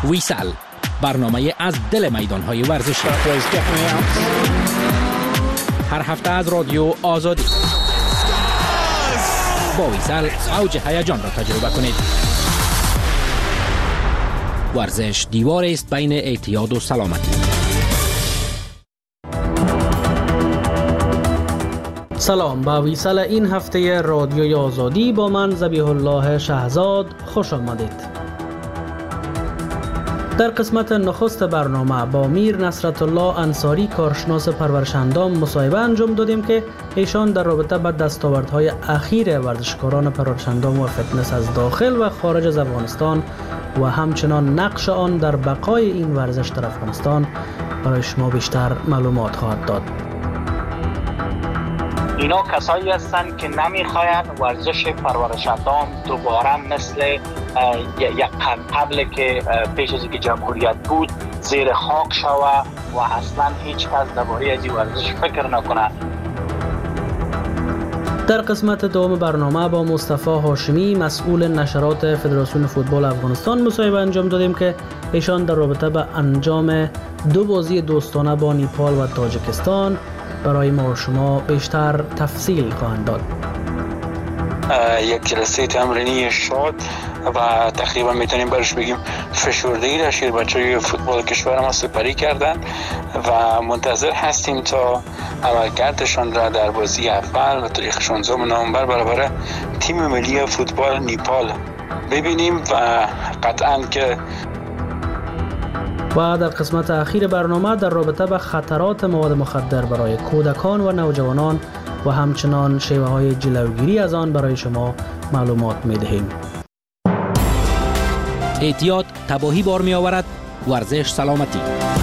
ویسال، برنامه از دل میدان‌های ورزشی. هر هفته از رادیو آزادی. با ویسال اوج هیجان را تجربه کنید. ورزش دیواری است بین اعتیاد و سلامتی. سلام، با ویسال این هفته رادیوی آزادی با من ذبیح الله شهزاد خوش آمدید. در قسمت نخست برنامه با میر نصرت الله انصاری کارشناس پرورش‌اندام مصاحبه انجام دادیم که ایشان در رابطه با دستاوردهای اخیر ورزشکاران پرورش‌اندام و فتنس از داخل و خارج از افغانستان و همچنان نقش آن در بقای این ورزش در افغانستان برای شما بیشتر معلومات خواهد داد. اینا کسایی هستند که نمیخواین ورزش پرورش‌اندام دوباره مثل یک قبل که پیش از اینکه جمهوریت بود زیر خاک شوه و اصلا هیچ کس درباره از این ورزش فکر نکنه. در قسمت دوم برنامه با مصطفی هاشمی مسئول نشرات فدراسیون فوتبال افغانستان مصاحبه انجام دادیم که ایشان در رابطه با انجام 2 بازی دوستانه با نیپال و تاجیکستان برای ما و شما بیشتر تفصیل خواهند داد. یک جلسه تمرینی شاد و تقریبا میتونیم برش بگیم فشردگی داشتید. بچه‌های فوتبال کشور ما سپری کردند و منتظر هستیم تا عملکردشان را در بازی اول و تاریخ 16 نوامبر برابر تیم ملی فوتبال نیپال ببینیم و قطعاً که و در قسمت اخیر برنامه در رابطه با خطرات مواد مخدر برای کودکان و نوجوانان و همچنان شیوه های جلوگیری از آن برای شما معلومات می دهیم. اعتیاد تباهی بار می آورد، ورزش سلامتی.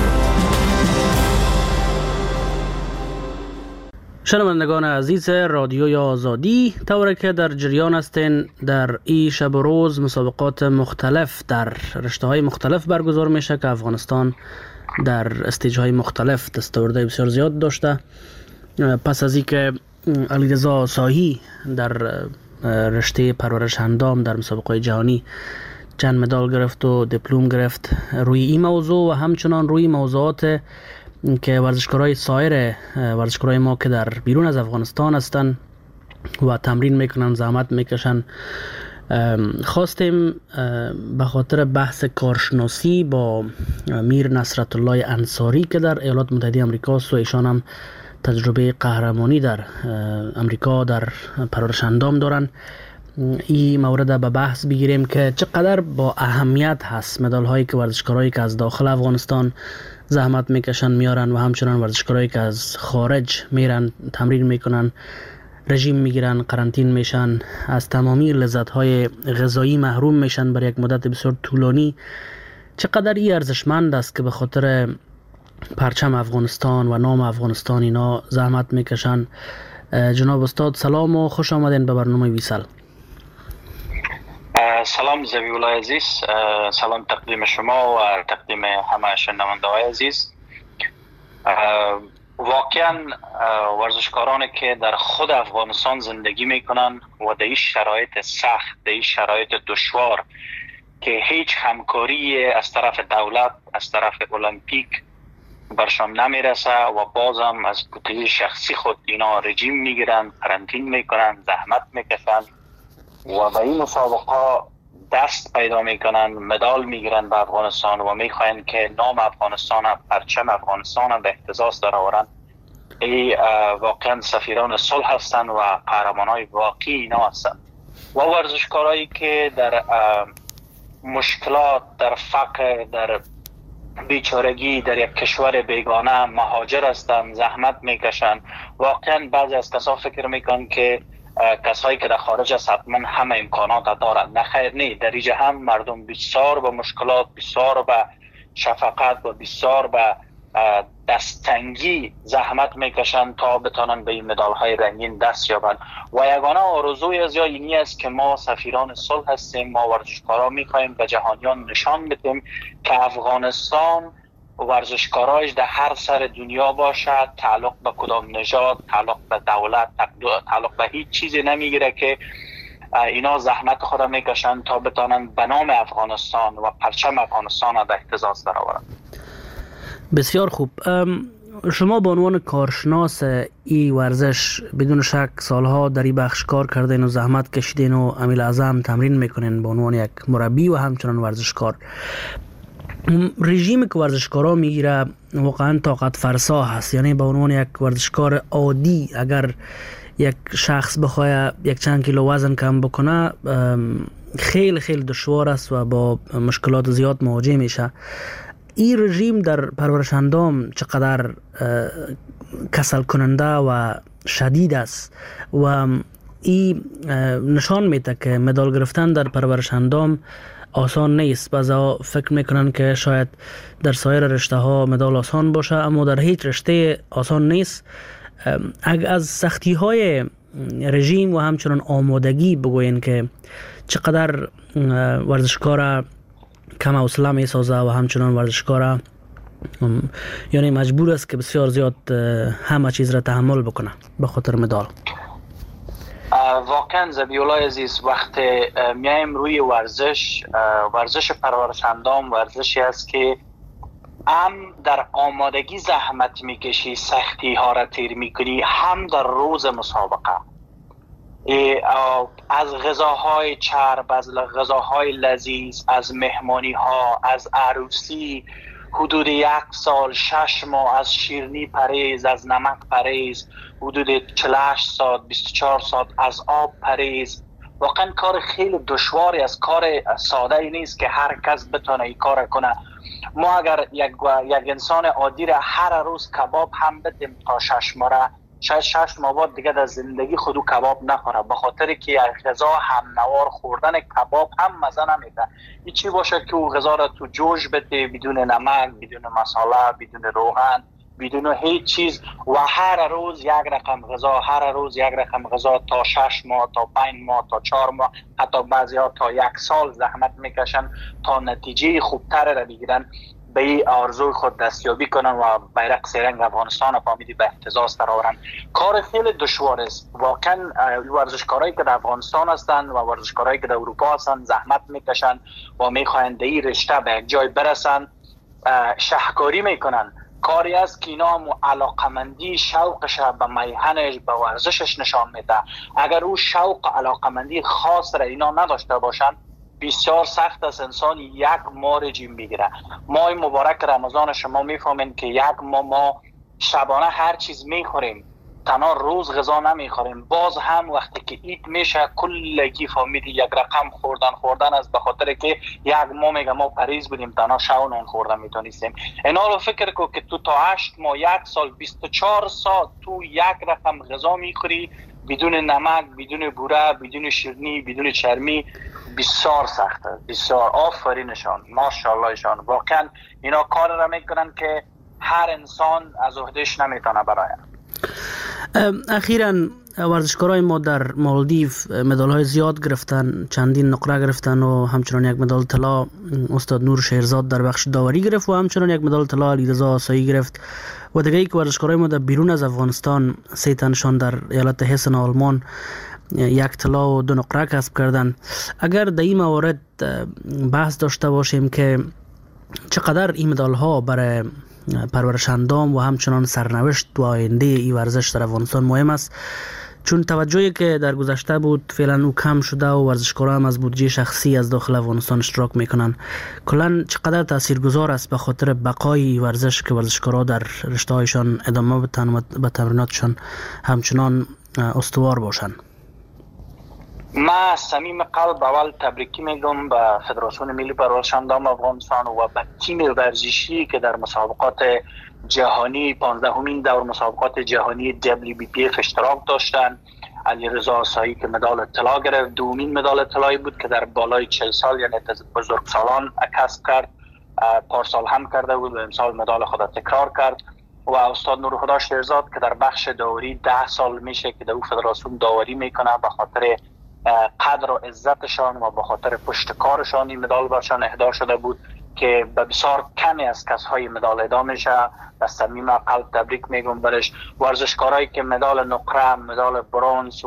شنوندگان عزیز رادیوی آزادی، طوری که در جریان هستین در این شب و روز مسابقات مختلف در رشته‌های مختلف برگزار میشه که افغانستان در استیج‌های مختلف دستاوردهای بسیار زیاد داشته. پس از اینکه علیرضا ساهی در رشته پرورش اندام در مسابقات جهانی چند مدال گرفت و دیپلم گرفت روی این موضوع و همچنان روی موضوعات که ورزشکارای سایر ورزشکارای ما که در بیرون از افغانستان هستن و تمرین میکنن، زحمت میکشن، خواستیم به خاطر بحث کارشناسی با میر نصرت الله انصاری که در ایالات متحده آمریکا است و ایشان هم تجربه قهرمانی در امریکا در پرورش اندام دارن، این مورد به بحث بگیریم که چقدر با اهمیت هست مدال هایی که ورزشکارایی که از داخل افغانستان زحمت میکشن میارن و همچنان ورزشکارایی که از خارج میرن تمرین میکنن، رژیم میگیرن، قرنطین میشن، از تمامی لذت های غذایی محروم میشن برای یک مدت بسیار طولانی، چقدر این ارزشمند است که به خاطر پرچم افغانستان و نام افغانستان اینا زحمت میکشن. جناب استاد سلام و خوش آمدین به برنامه ویسال. سلام ذبیح الله عزیز، سلام تقدیم شما و تقدیم همه شنونده‌های عزیز. واقعا ورزشکارانی که در خود افغانستان زندگی میکنن و در این شرایط سخت، در این شرایط دشوار که هیچ همکاری از طرف دولت، از طرف المپیک برشان نمیرسه و بازم از بودجه شخصی خود اینا رژیم میگیرن، قرنطین میکنن، زحمت میکشن و به این مسابقه دست پیدا میکنن، مدال میگیرن به افغانستان و میخواین که نام افغانستان، پرچم افغانستان به اهتزاز در آورن. ای واقعا سفیران صلح هستن و قهرمانای واقعی اینا هستن و ورزشکارایی که در مشکلات، در فقر، در بیچارگی در یک کشور بیگانه مهاجر هستن، زحمت میکشن. واقعا بعضی از کسا فکر میکنن که کسایی که در خارج است حتما همه امکانات دارند. نخیر، نه، در اینجا هم مردم بسیار به مشکلات، بسیار به شفقت و بسیار به دستتنگی زحمت میکشن تا بتانن به این مدال های رنگین دست یابند و یگانه آرزوی از اینی است که ما سفیران صلح هستیم، ما ورزشکارا میخوایم به جهانیان نشان بدیم که افغانستان ورزشکاراش در هر سر دنیا باشد، تعلق به کدام نژاد، تعلق به دولت، تعلق به هیچ چیزی نمیگیره که اینا زحمت خود میکشن تا بتانن به نام افغانستان و پرچم افغانستان را به اهتزاز درآورند. بسیار خوب. شما به عنوان کارشناس این ورزش بدون شک سالها در این بخش کار کردین و زحمت کشیدین و عمیل اعظم تمرین میکنین به عنوان یک مربی و همچنان ورزشکار. رژیمی که ورزشکارا میگیره واقعا طاقت فرسا هست، یعنی به عنوان یک ورزشکار عادی اگر یک شخص بخواه یک چند کیلو وزن کم بکنه خیلی خیلی دشوار است و با مشکلات زیاد مواجه میشه. این رژیم در پرورش اندام چقدر کسل کننده و شدید است و این نشان میده که مدال گرفتن در پرورش اندام آسان نیست. بعضا فکر میکنن که شاید در سایر رشته ها مدال آسان باشه، اما در هیچ رشته آسان نیست. از سختی های رژیم و همچنان آمادگی بگوین که چقدر ورزشکار کم حوصله می سازه و همچنان ورزشکار یعنی مجبور است که بسیار زیاد همه چیز را تحمل بکنه به خاطر مدال. واقعا زبیولای عزیز وقتی میایم روی ورزش پرورش اندام ورزشی است که هم در آمادگی زحمت میکشی، سختی ها را تیر میکنی، هم در روز مسابقه از غذاهای چرب، از غذاهای لذیذ، از مهمانی ها، از عروسی، حدود 1 سال 6 ماه از شیرینی پرهیز، از نمک پرهیز، حدود 48 ساعت 24 ساعت از آب پرهیز. واقعا کار خیلی دشواری است، کار ساده ای نیست که هر کس بتونه این کار کنه. ما اگر یک انسان عادی را هر روز کباب هم بدیم تا 6 ماه، شاید 6 ماه بعد دیگه در زندگی خودو کباب نخوره، به خاطر که یک غذا هم نوار خوردن کباب هم مزه نمیده. این چی باشه که او غذا را تو جوش بده بدون نمک، بدون مساله، بدون روغن، بدون هیچ چیز و هر روز یک رقم غذا، هر روز یک رقم غذا تا 6 ماه، تا 5 ماه، تا 4 ماه، حتی بعضی‌ها تا 1 سال زحمت میکشن تا نتیجه خوبتر را بگیرن، به این آرزوی خود دستیابی کنن و بیرق سرنگ افغانستان فامیدی به اهتزاز درآورن. کار خیلی دشوار است. واقعا ورزشکارایی که در افغانستان هستند و ورزشکارایی که در اروپا هستند زحمت میکشن و میخواهند در این رشته به یک جای برسن، شهکاری میکنن. کاری است که اینا هم علاقمندی شوقش به میهنش به ورزشش نشان میده. اگر او شوق علاقمندی خاص را اینا نداشته باشن بسیار سخت است انسان 1 ماه رژیم بگیره. ماه مبارک رمضان شما میفهمین که 1 ماه ما شبانه هر چیز میخوریم، تنها روز غذا نمیخوریم. باز هم وقتی که عید میشه کلگی فامیلی یک رقم خوردن است، به خاطر که 1 ماه میگه ما پریز بودیم تنها شو نون خوردن میتونستیم. اینا رو فکر کن که تو تا 8 ماه 1 سال 24 ساعت تو 1 رقم غذا میخوری بدون نمک، بدون بوره، بدون شیرینی، بدون چرمی. بسیار سخته، بسیار. آفرینشان، ماشاءاللهشان. واقعا اینا کار را میکنن که هر انسان از عهدهش نمیتونه براید. اخیراً ورزشکارای ما در مالدیو مدال های زیاد گرفتن، چندین نقره گرفتن و همچنان یک مدال طلا استاد نور شیرزاد در بخش داوری گرفت و همچنان یک مدال طلا علیرضا آسایی گرفت و دیگه ای که ورزشکارای ما در بیرون از افغانستان 3 تنشان در ایالت هسن آلمان 1 طلا و 2 نقره کسب کردن. اگر در این موارد بحث داشته باشیم که چقدر این مدال ها برای پرورش اندام و همچنان سرنوشت و آینده این ورزش در افغانستان مهم است، چون توجهی که در گذشته بود فعلا او کم شده و ورزشکارا هم از بودجه شخصی از داخل افغانستان اشتراک میکنن. کلا چقدر تاثیرگذار است به خاطر بقای ورزش که ورزشکارا در رشته هایشان ادامه به تمریناتشان همچنان استوار باشن؟ ما صمیم قلب اول تبریکی میگم به فدراسیون ملی پرورش اندام افغانستان و به تیم ورزشی که در مسابقات جهانی 15مین دور مسابقات جهانی WBPF اشتراک داشتن. علیرضا آسایی که مدال طلا گرفت، 2مین مدال طلایی بود که در بالای 40 سال یعنی بزرگسالان کسب کرد. پارسال هم کرده بود و امسال مدال خود تکرار کرد. و استاد نورخدا شیرزاد که در بخش داوری 10 سال میشه که در فدراسیون داوری میکنه، به خاطر قدر و عزتشان و به خاطر پشتکارشان این مدال برشان اهدا شده بود که به بسیار کمی از کسهای مدال اهدا میشه. به صمیم قلب تبریک میگم برش. ورزشکارایی که مدال نقره، مدال برنز و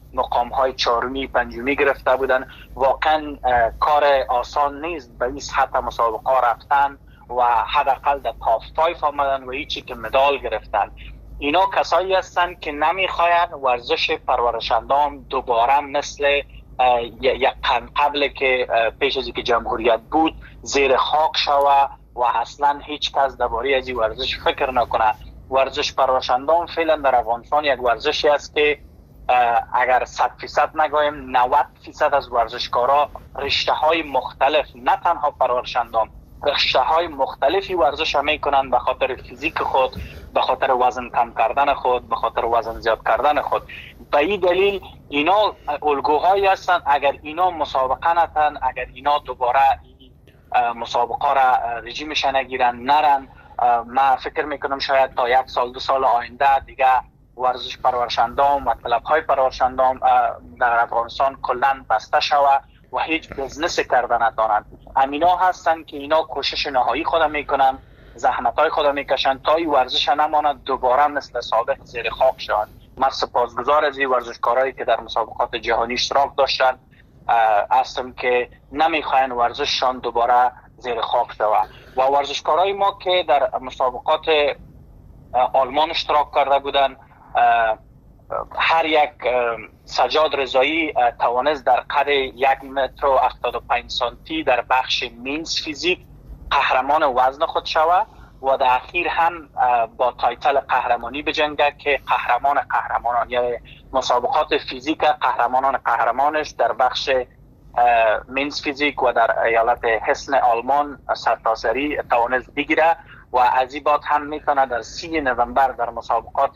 مقام های چهارمی پنجمی گرفته بودن. واقعا کار آسان نیست به این سطح مسابقه رفتن و حداقل در تاپ 5 آمدن و هیچی که مدال گرفتن. اینا کسایی هستن که نمیخواین ورزش پرورشندان دوباره مثل یک قبل که پیش از اینکه جمهوریت بود زیر خاک شوه و اصلا هیچ کس درباره از این ورزش فکر نکنه. ورزش پرورشندان فعلا در افغانستان یک ورزشی است که اگر 100% نگویم 90% از ورزشکارا رشته های مختلف، نه تنها پرورشندان، رشته های مختلفی ورزش میکنن به خاطر فیزیک خود، به خاطر وزن کم کردن خود، به خاطر وزن زیاد کردن خود. به این دلیل اینا الگوهایی هستن. اگر اینا مسابقه نتن، اگر اینا دوباره مسابقه را رژیمش نگیرن نرن، من فکر میکنم شاید تا 1 سال 2 سال آینده دیگه ورزش پرورشندان و کلاب های پرورشندان در افغانستان کلا بسته شود و هیچ بزنس کردن ندارن. امینا هستن که اینا کوشش نهایی خود میکنن، زحمت های خود میکشن تا این ورزش نماند دوباره مثل سابق زیر خاک شود. من سپاسگزار از این ورزشکارایی که در مسابقات جهانی اشتراک داشتن هستم که نمیخواین ورزششان دوباره زیر خاک شود. و ورزشکارای ما که در مسابقات آلمان اشتراک کرده بودن، هر یک سجاد رضایی توانست در قد 1 متر و 75 سانتی در بخش مینز فیزیک قهرمان وزن خود شود و در اخیر هم با تایتل قهرمانی بجنگه که قهرمانان یعنی مسابقات فیزیک قهرمانش در بخش مینز فیزیک و در ایالت هسن آلمان سرتاسری توانست بگیره و از این بعد هم میتونه در 3 نوامبر در مسابقات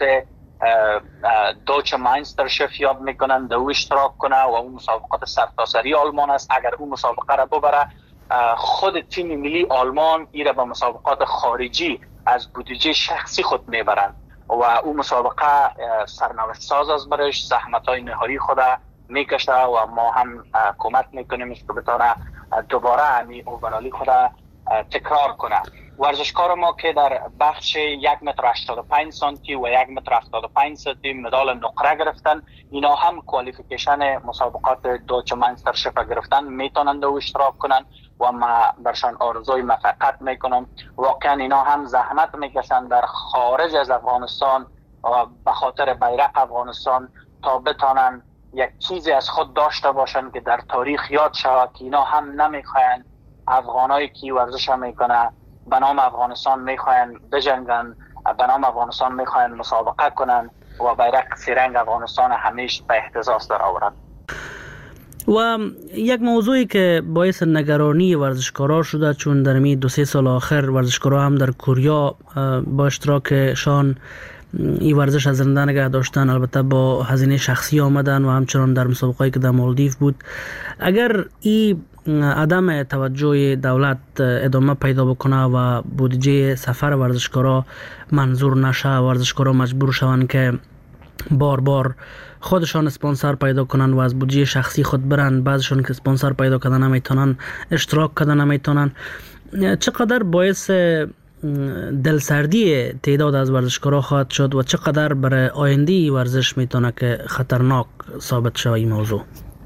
دوچه ماینسترشف یاد میکنن دو اشتراک کنه و اون مسابقات سرتاسری آلمان است. اگر اون مسابقه را ببره خود تیم ملی آلمان ایره به مسابقات خارجی از بودجه شخصی خود میبرن و اون مسابقه سرنوشت ساز از برش زحمت های نهایی خود میکشه و ما هم کمک میکنیم که بتونه دوباره همی اوورالی خود تکرار کنه. ورزشکار ما که در بخش 1 متر 85 سانتی و 1 متر 75 سانتی مدال نقره گرفتن، اینا هم کوالیفیکیشن مسابقات دوچه ماینسترشف گرفتن میتونند و اشتراک کنن و ما برشان آرزوی موفقیت میکنم. واقعا اینا هم زحمت میکشن در خارج از افغانستان و به خاطر بیرق افغانستان تا بتونن یک چیزی از خود داشته باشن که در تاریخ یاد شود که اینا هم نمیخواین افغانایی که ورزش میکنه به نام افغانستان میخواین بجنگن، به نام افغانستان میخواین مسابقه کنن و بیرق سیرنگ افغانستان همیشه به اهتزاز در آورن. و یک موضوعی که باعث نگرانی ورزشکارا شده، چون در می 2-3 سال آخر ورزشکارا هم در کوریا با اشتراکشان این ورزش از زنده نگه داشتن، البته با هزینه شخصی آمدن و همچنان در مسابقه‌ای که در مالدیو بود. اگر این عدم توجه دولت ادامه پیدا بکنه و بودجه سفر ورزشکارا منظور نشه، ورزشکارا مجبور شوند که بار خودشان اسپانسر پیدا کنن و از بودجه شخصی خود برن، بعضشون که اسپانسر پیدا کردن نمیتونن، اشتراک کردن نمیتونن، چقدر باعث دلسردی تعداد از ورزشکارا خواهد شد و چقدر برای آینده ورزش میتونه که خطرناک ثابت شود این موضوع؟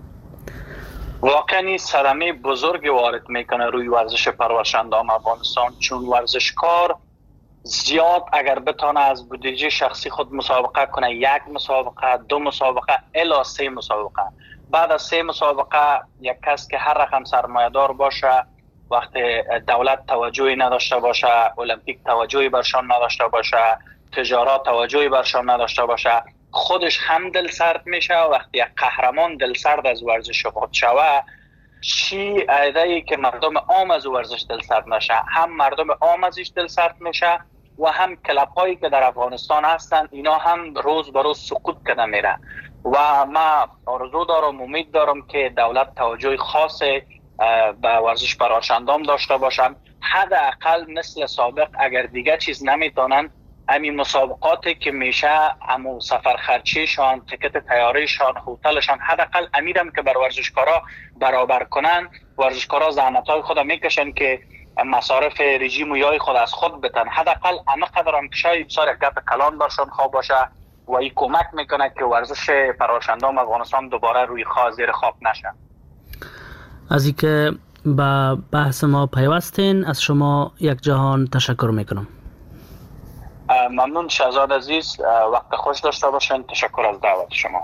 واقعا صدمه بزرگی وارد میکنه روی ورزش پرورشندان افغانستان، چون ورزشکار زیاد اگر بتونه از بودجه شخصی خود مسابقه کنه، 1 مسابقه، 2 مسابقه الی 3 مسابقه، بعد از 3 مسابقه یک کس که هر رقم سرمایه‌دار باشه، وقتی دولت توجهی نداشته باشه، المپیک توجهی برشان نداشته باشه، تجارت توجهی برشان نداشته باشه، خودش هم دل سرد میشه. وقتی یک قهرمان دل سرد از ورزش خود شوه، چی ایده‌ای که مردم عام از ورزش دل سرد نشه، هم مردم عام ازش دل سرد میشه و هم کلاب هایی که در افغانستان هستن اینا هم روز به روز سقوط کنه میره. و ما آرزو دارم، امید دارم که دولت توجه خاص به ورزش پرورشندان داشته باشن. حداقل مثل سابق اگر دیگه چیز نمیتونن، همین مسابقاتی که میشه همون سفر خرچیشان، تیکت طیارهشان، هتلشان، حداقل امیرم که بر ورزشکارا برابر کنن. ورزشکارا زحمتای خود میکشن که مصارف رژیم و یای خود از خود بتن، حداقل همه قدرم که شاید بسیار گپ کلان برشان خواب باشه و این کمک میکنه که ورزش پرآشندام افغانستان دوباره روی زیر خاک نشه. از اینکه به بحث ما پیوستین، از شما یک جهان تشکر میکنم. ممنون شهزاد عزیز، وقت خوش داشته باشین. تشکر از دعوت شما.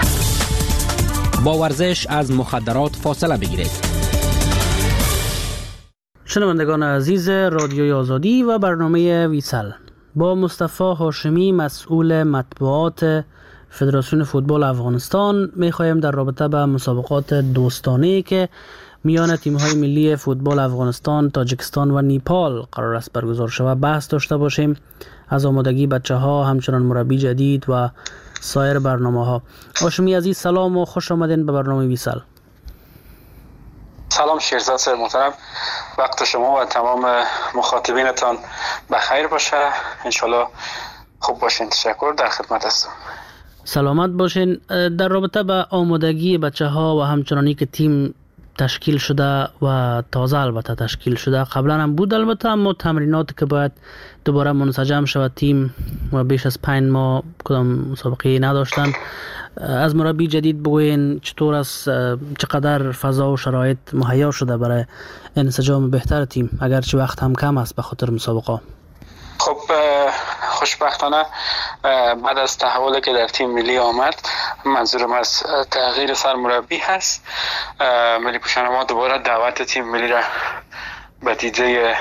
با ورزش از مخدرات فاصله بگیرید. شنوندگان عزیز رادیوی آزادی و برنامه ویسل، با مصطفی هاشمی مسئول مطبوعات فدراسیون فوتبال افغانستان میخواهیم در رابطه به مسابقات دوستانه‌ای که میان تیم‌های ملی فوتبال افغانستان، تاجیکستان و نیپال قرار است برگزار شود بحث داشته باشیم. از آمادگی بچه‌ها، همچنان مربی جدید و سایر برنامه‌ها. هاشمی عزیز سلام و خوش آمدین به برنامه ویسل. سلام شیرزاد صاحب محترم، وقت شما و تمام مخاطبینتان بخیر باشه. انشالله خوب باشین. تشکر، در خدمت هستم. سلامت باشین. در رابطه به آمادگی بچه‌ها و همچنانی که تیم تشکیل شده و تازه البته تشکیل شده، قبلا هم بود البته، اما تمرینات که باید دوباره منسجم شود تیم و بیش از 5 ماه کدام مسابقه نداشتن، از مربی جدید بگوین چطور است، چقدر فضا و شرایط مهیا شده برای انسجام بهتر تیم اگرچه وقت هم کم است به خاطر مسابقه؟ خب خوشبختانه بعد از تحولی که در تیم ملی آمد، منظورم از تغییر سرمربی هست، ملی پوشان ما دوباره دعوت تیم ملی را به دیده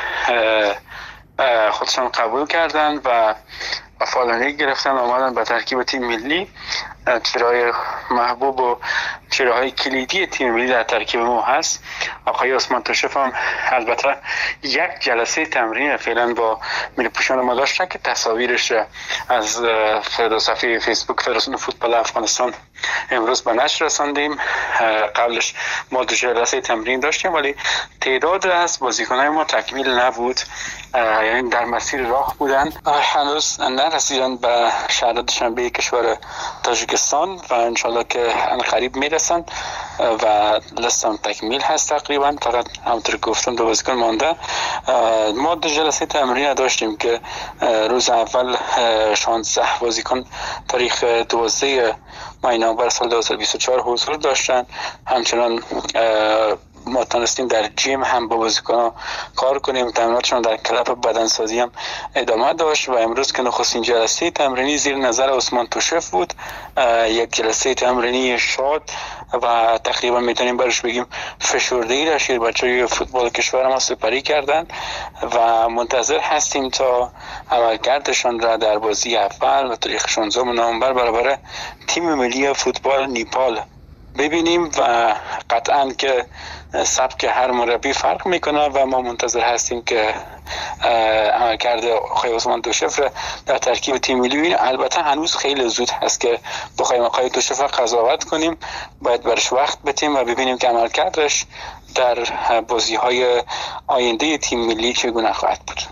خودشان قبول کردن و فعالیت گرفتن، آمدن به ترکیب تیم ملی. چهره‌های محبوب و چهره‌های کلیدی تیم ملی در ترکیب ما هست. آقای عثمان توشف هم البته یک جلسه تمرین فعلا با ملی پوشان ما داشتن که تصاویرش از صفحه فیسبوک فدراسیون فوتبال افغانستان امروز به نشر رساندیم. قبلش ما 2 جلسه تمرین داشتیم ولی تعداد از بازیکن‌های ما تکمیل نبود، یعنی در مسیر راه بودن، هنوز نرسیدن به شهر دوشنبه کشور تاجیکستان و انشالله که قریب میرسن و لستم تکمیل هست تقریبا. فقط همونطور گفتم 2 بازیکن مانده. ما 2 جلسه تمرین داشتیم که روز اول 16 بازیکن تاریخ 12 ماه نوامبر سال 2024 حضور داشتن. همچنان ما تونستیم در جیم هم با بازیکن‌ها کار کنیم، تمریناتشون در کلاب بدنسازی هم ادامه داشت و امروز که نخستین جلسه تمرینی زیر نظر عثمان توشف بود، یک جلسه تمرینی شاد و تقریبا میتونیم برش بگیم فشرده‌ای را شیر بچه‌های فوتبال کشور ما سپری کردن و منتظر هستیم تا عملکردشان را در بازی اول و تاریخ 16 نوامبر برابر تیم ملی فوتبال نیپال ببینیم و قطعاً که سبک هر مربی فرق میکنه و ما منتظر هستیم که عملکرد آقای عثمان توشف در ترکیب تیم ملی ببینیم. البته هنوز خیلی زود هست که بخوایم آقای توشف قضاوت کنیم، باید برش وقت بدیم و ببینیم که عملکردش در بازی‌های آینده تیم ملی چگونه خواهد بود.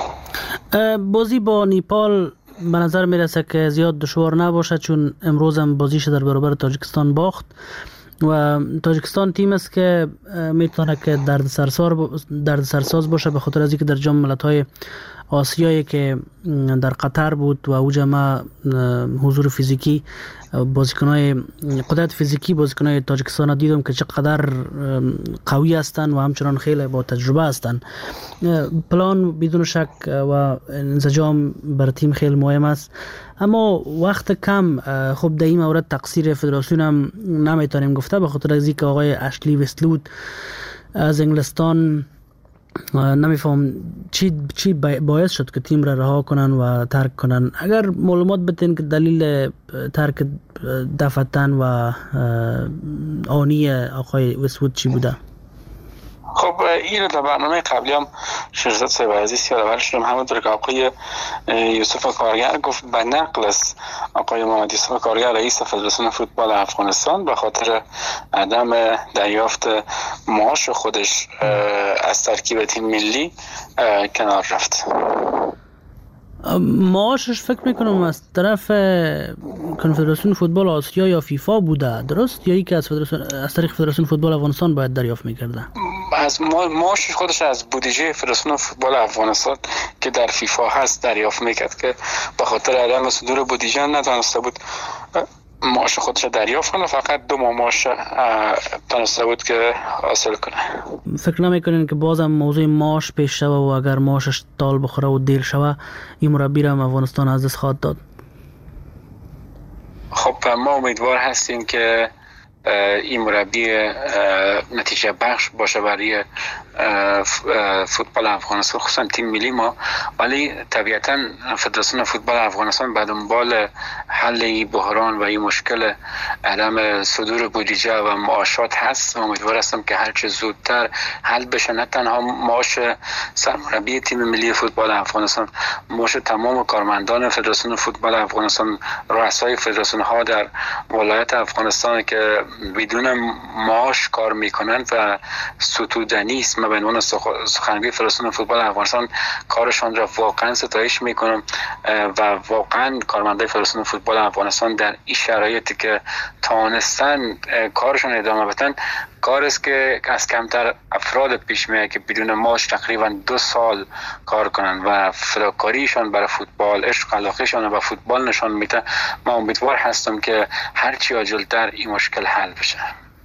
بازی با نیپال به نظر میرسه که زیاد دشوار نباشه، چون امروز هم بازیش در برابر تاجیکستان باخت و تاجیکستان تیم است که میتونه که دردسرساز باشه به خاطر از اینکه در جام ملت‌های آسیایی که در قطر بود و اوج ما حضور فیزیکی بازیکن‌های قدرت فیزیکی بازیکن‌های تاجیکستان دیدم که چقدر قوی هستند و همچنان خیلی با تجربه هستند. پلان بدون شک و انسجام بر تیم خیلی مهم است، اما وقت کم. خب در این مورد تقصیر فدراسیون هم نمیتونیم گفته به خاطر از اینکه آقای اشلی وستلود از انگلستان نمیفهم چی باعث شد که تیم را رها کنن و ترک کنن. اگر معلومات بدین که دلیل ترک دفتن و آنی آقای وستلود چی بوده؟ خب این رو در برنامه قبلی هم شیرزاد صاحب عزیز یادآور شدم، همونطور که آقای یوسف کارگر گفت به نقل از آقای محمد یوسف کارگر رئیس فدراسیون فوتبال افغانستان به خاطر عدم دریافت معاش خودش از ترکیب تیم ملی کنار رفت. معاشش فکر میکنم از طرف کنفدراسیون فوتبال آسیا یا فیفا بوده، درست؟ یا ای که از طریق فدراسیون فوتبال افغانستان باید دریافت میکرده؟ از معاش خودش از بودجه فدراسیون فوتبال افغانستان که در فیفا هست دریافت میکرد که به خاطر عدم صدور بودجه نتونسته بود معاش خودش دریافت کنه، فقط 2 ماه معاش تونسته بود که حاصل کنه. فکر نمیکنین که بازم موضوع معاش پیش شوه و اگر معاشش تال بخوره و دیر شوه این مربی را افغانستان از دست خواهد داد؟ خب ما امیدوار هستیم که این مربی نتیجه بخش باشه برای فوتبال افغانستان، خصوصا تیم ملی ما. ولی طبیعتا فدراسیون فوتبال افغانستان به دنبال حل این بحران و این مشکل عدم صدور بودجه و معاشات هست. امیدوار هستم که هرچه زودتر حل بشه، نه تنها معاش سرمربی تیم ملی فوتبال افغانستان، معاش تمام کارمندان فدراسیون فوتبال افغانستان، رؤسای فدراسیون ها در ولایت افغانستان که بدون معاش کار میکنند و ستودنی است. من به عنوان سخنگوی فدراسیون فوتبال افغانستان کارشان را واقعا ستایش میکنم و واقعا کارمندان فدراسیون فوتبال افغانستان در این شرایطی که توانستن کارشان ادامه بدن، کار است که از کمتر افراد پیش میاد که بدون معاش تقریبا 2 سال کار کنند و فداکاریشان برای فوتبال، عشق علاقهشان به فوتبال نشان میده. من امیدوار هستم که هرچی عاجلتر این مشکل حل بشه.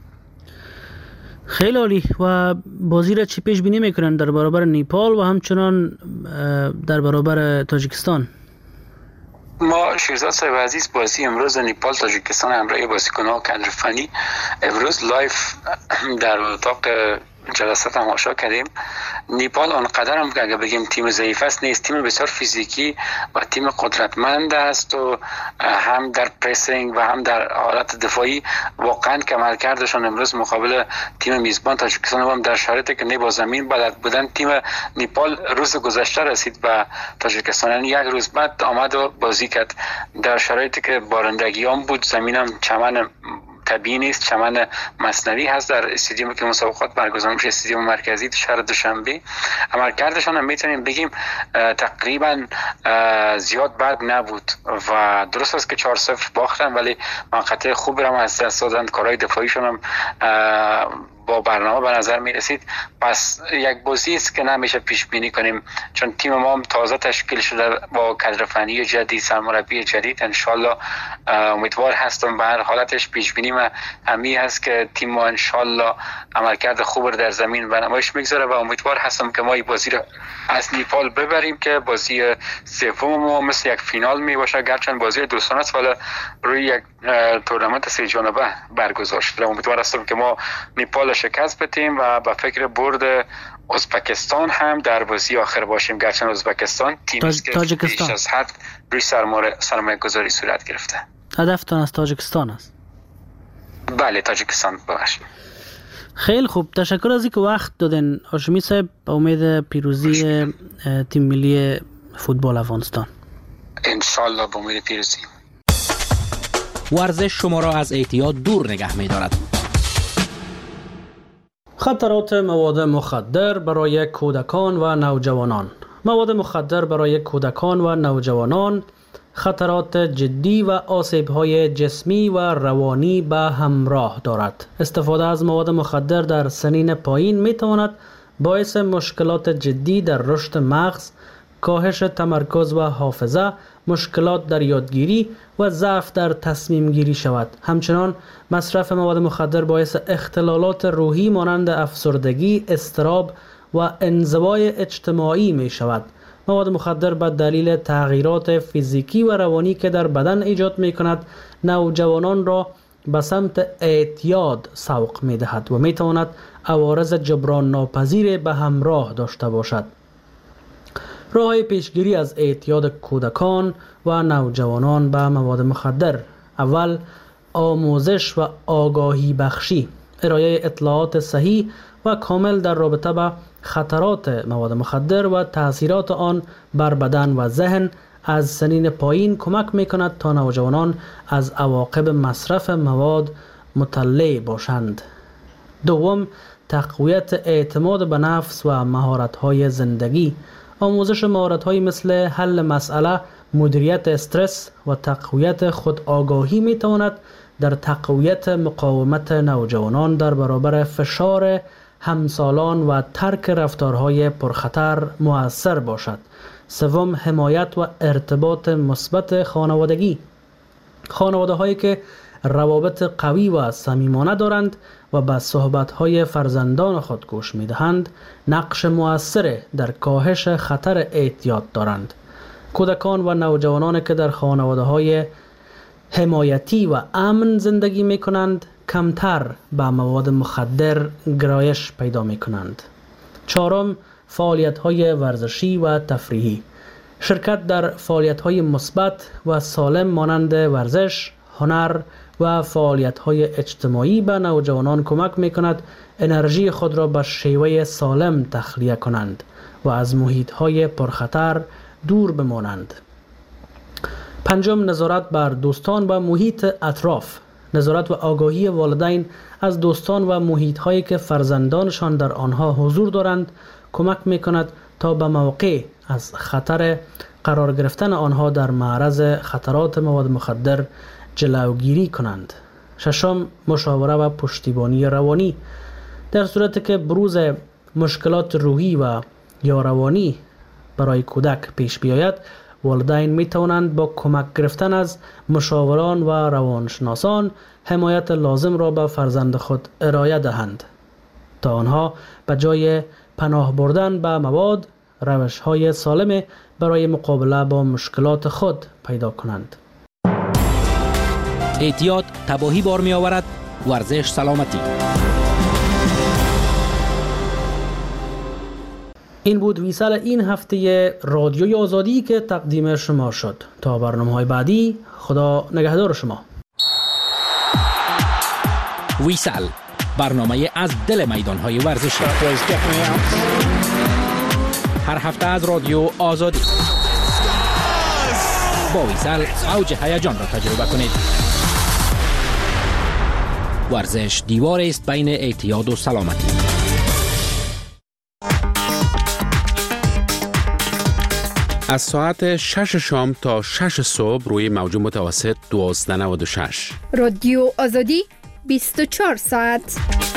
خیلی عالی. و بازی را چی پیش بینی میکنن در برابر نیپال و همچنان در برابر تاجیکستان؟ ما شیرزاد صاحب عزیز بازی امروز نیپال تاجیکستان همراه بازیکن‌ها کادر فنی امروز لایف در اتاق جلسات تماشا کردیم. نیپال آنقدر هم که اگه بگیم تیم ضعیف است نیست، تیم بسیار فیزیکی و تیم قدرتمند است و هم در پرسینگ و هم در حالت دفاعی واقعا عملکردشان امروز مقابل تیم میزبان تاجیکستان هم در شرایطی که نه با زمین بلد بودن. تیم نیپال روز گذشته رسید به تاجیکستان، یعنی 1 روز بعد آمد و بازی کرد در شرایطی که بارندگیام بود، زمینم چمن طبیعی نیست، چمن مصنوعی هست در استادیومی که مسابقات برگزار میشه، استادیوم مرکزی شهر دوشنبه. عملکردشان هم میتونیم بگیم تقریبا زیاد بد نبود و درست است که 4-0 باختن ولی موقعیت خوب را از دست دادن. کارهای دفاعیشون هم با برنامه به نظر می رسید. پس یک بازی است که نمیشه پیش بینی کنیم چون تیم ما هم تازه تشکیل شده با کادر فنی جدید، سرمربی جدید. ان شاء الله امیدوار هستم به هر حالتش پیش بینی ما همین هست که تیم ما ان شاء الله عملکرد خوب در زمین به نمایش میگذاره و امیدوار هستم که ما این بازی را از نیپال ببریم که بازی سوم ما مثل یک فینال می باشه، گرچند بازی دوستانه است ولی روی یک تورنمنت 3 جانبه برگزار شده. امیدوار هستم که ما نیپال شکست بدیم و به فکر برد ازبکستان هم در بازی آخر باشیم، گرچند ازبکستان تیمی است که بیش از حد روی سرمایه گذاری صورت گرفته. هدفتان از تاجیکستان است؟ بله تاجیکستان باشه. خیلی خوب، تشکر از اینکه وقت دادین هاشمی صاحب. به امید پیروزی تیم ملی فوتبال افغانستان ان شاء الله. به امید پیروزی. ورزش شما را از اعتیاد دور نگه می‌دارد. خطرات مواد مخدر برای کودکان و نوجوانان. مواد مخدر برای کودکان و نوجوانان خطرات جدی و آسیب‌های جسمی و روانی به همراه دارد. استفاده از مواد مخدر در سنین پایین می‌تواند باعث مشکلات جدی در رشد مغز، کاهش تمرکز و حافظه، مشکلات در یادگیری و ضعف در تصمیم گیری شود. همچنان مصرف مواد مخدر باعث اختلالات روحی مانند افسردگی، اضطراب و انزوای اجتماعی می شود. مواد مخدر به دلیل تغییرات فیزیکی و روانی که در بدن ایجاد می کند نوجوانان را به سمت اعتیاد سوق می دهد و می تواند عوارض جبران ناپذیر به همراه داشته باشد. راه‌های پیشگیری از اعتیاد کودکان و نوجوانان به مواد مخدر: اول، آموزش و آگاهی بخشی، ارائه اطلاعات صحیح و کامل در رابطه با خطرات مواد مخدر و تأثیرات آن بر بدن و ذهن از سنین پایین کمک می‌کند تا نوجوانان از عواقب مصرف مواد مطلع باشند. دوم، تقویت اعتماد به نفس و مهارت‌های زندگی، آموزش مهارت‌هایی مثل حل مسئله، مدیریت استرس و تقویت خودآگاهی می‌تواند در تقویت مقاومت نوجوانان در برابر فشار همسالان و ترک رفتارهای پرخطر مؤثر باشد. سوم، حمایت و ارتباط مثبت خانوادگی. خانواده هایی که روابط قوی و صمیمانه دارند و به صحبت‌های فرزندان خود گوش می‌دهند، نقش مؤثر در کاهش خطر اعتیاد دارند. کودکان و نوجوانانی که در خانواده‌های حمایتی و امن زندگی می‌کنند، کمتر به مواد مخدر گرایش پیدا می‌کنند. چهارم، فعالیت‌های ورزشی و تفریحی. شرکت در فعالیت‌های مثبت و سالم مانند ورزش، هنر و فعالیت‌های اجتماعی به نوجوانان کمک می‌کند انرژی خود را به شیوه سالم تخلیه کنند و از محیط‌های پرخطر دور بمانند. پنجم، نظارت بر دوستان و محیط اطراف. نظارت و آگاهی والدین از دوستان و محیط‌هایی که فرزندانشان در آنها حضور دارند کمک می‌کند تا به موقع از خطر قرار گرفتن آنها در معرض خطرات مواد مخدر جلوگیری کنند. ششم، مشاوره و پشتیبانی روانی. در صورتی که بروز مشکلات روحی و یا روانی برای کودک پیش بیاید، والدین می توانند با کمک گرفتن از مشاوران و روانشناسان حمایت لازم را به فرزند خود ارائه دهند تا آنها به جای پناه بردن به مواد روش‌های سالم برای مقابله با مشکلات خود پیدا کنند. اعتیاد تباهی بار می آورد، ورزش سلامتی. این بود ویسال این هفته رادیوی آزادی که تقدیم شما شد. تا برنامه‌های بعدی، خدا نگهدار شما. ویسال، برنامه از دل میدان‌های ورزشی. هر هفته از رادیو آزادی. با ویسال اوج هیجان را تجربه کنید. ورزش دیوار است بین اعتیاد و سلامتی. از ساعت 6 شام تا 6 صبح روی موج متوسط 1296. رادیو آزادی 24 ساعت.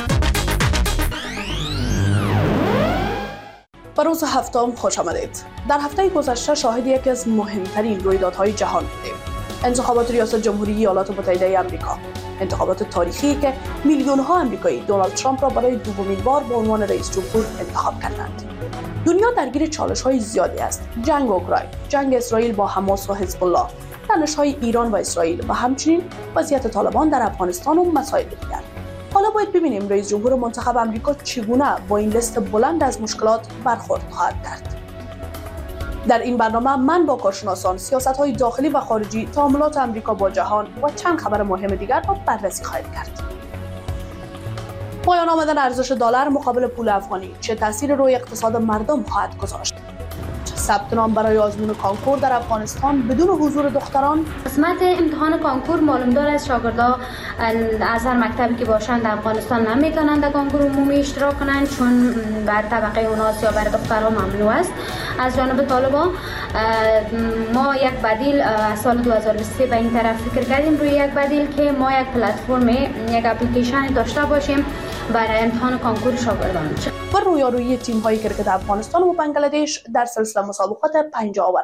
به روز هفتم خوش آمدید. در هفته گذشته شاهد یکی از مهمترین رویدادهای جهان بودیم. انتخابات ریاست جمهوری ایالات متحده آمریکا. انتخابات تاریخی که میلیون‌ها آمریکایی دونالد ترامپ را برای دومین بار به عنوان رئیس جمهور انتخاب کردند. دنیا درگیر چالش‌های زیادی است. جنگ اوکراین، جنگ اسرائیل با حماس و حزب الله، تنش‌های ایران و اسرائیل و همچنین وضعیت طالبان در افغانستان و مسائل دیگر. حالا باید ببینیم رئیس جمهور منتخب آمریکا چگونه با این لیست بلند از مشکلات برخورد خواهد کرد. در این برنامه من با کارشناسان سیاست‌های داخلی و خارجی، تعاملات آمریکا با جهان و چند خبر مهم دیگر را بررسی خواهیم کرد. پایان آمدن ارزش دلار مقابل پول افغانی چه تأثیر روی اقتصاد مردم خواهد گذاشت؟ ثبت نام برای آزمون کانکور در افغانستان بدون حضور دختران. قسمت امتحان کانکور معلوم دار از شاگردان از هر مکتبی که باشند در افغانستان نمی‌کنند در کانکور عمومی اشتراک کنند، چون بر طبقه اوناس یا بر دختران ممنوع است. از جانب طالبان ما یک بدیل از سال 2023 به این طرف فکر کردیم روی یک بدیل که ما یک پلتفرم، یک اپلیکیشن داشته باشیم برای امتحان کانکور شاگردان. و رویارویی تیم‌های کرکت افغانستان و بنگلادش در سلسله مسابقات 5 آوره.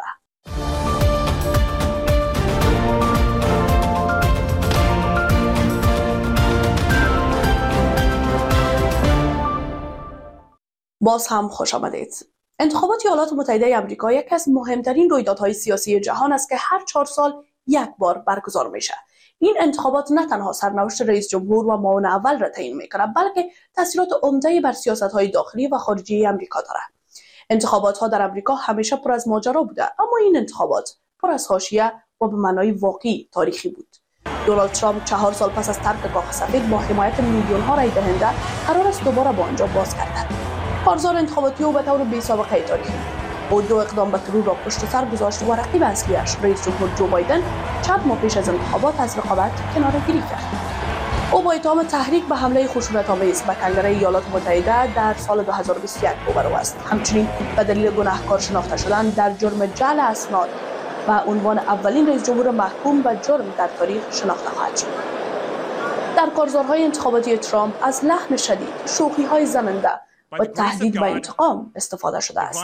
باز هم خوش آمدید. انتخابات ایالات متحده آمریکا یکی از مهمترین رویدادهای سیاسی جهان است که هر 4 سال یک بار برگزار میشه. این انتخابات نه تنها سرنوشت رئیس جمهور و معاون اول را تعیین میکنه، بلکه تاثیرات عمده‌ای بر سیاست‌های داخلی و خارجی آمریکا داره. انتخابات‌ها در آمریکا همیشه پر از ماجرا بوده، اما این انتخابات پر از حاشیه و به معنای واقعی تاریخی بود. دونالد ترامپ 4 سال پس از ترک کاخ سفید با حمایت میلیون‌ها رای دهنده قرار است دوباره با آنجا باز گردد. کارزار انتخاباتی او به طور بی‌سابقه تاریخی او 2 اقدام به ترور را پشت سر گذاشت و رقیب اصلیش رئیس جمهور جو بایدن چند ماه پیش از انتخابات از رقابت کناره‌گیری کرد. او با اتهام تحریک به حمله خشونت‌آمیز به کنگره ایالات متحده در سال 2021 روبرو است. همچنین به دلیل گناهکار شناخته شدن در جرم جعل اسناد و عنوان اولین رئیس جمهور محکوم به جرم در تاریخ شناخته خواهد شد. در کارزارهای انتخاباتی ترامپ از لحن شدید، شوخی‌های زننده و تهدید به انتقام استفاده شده است.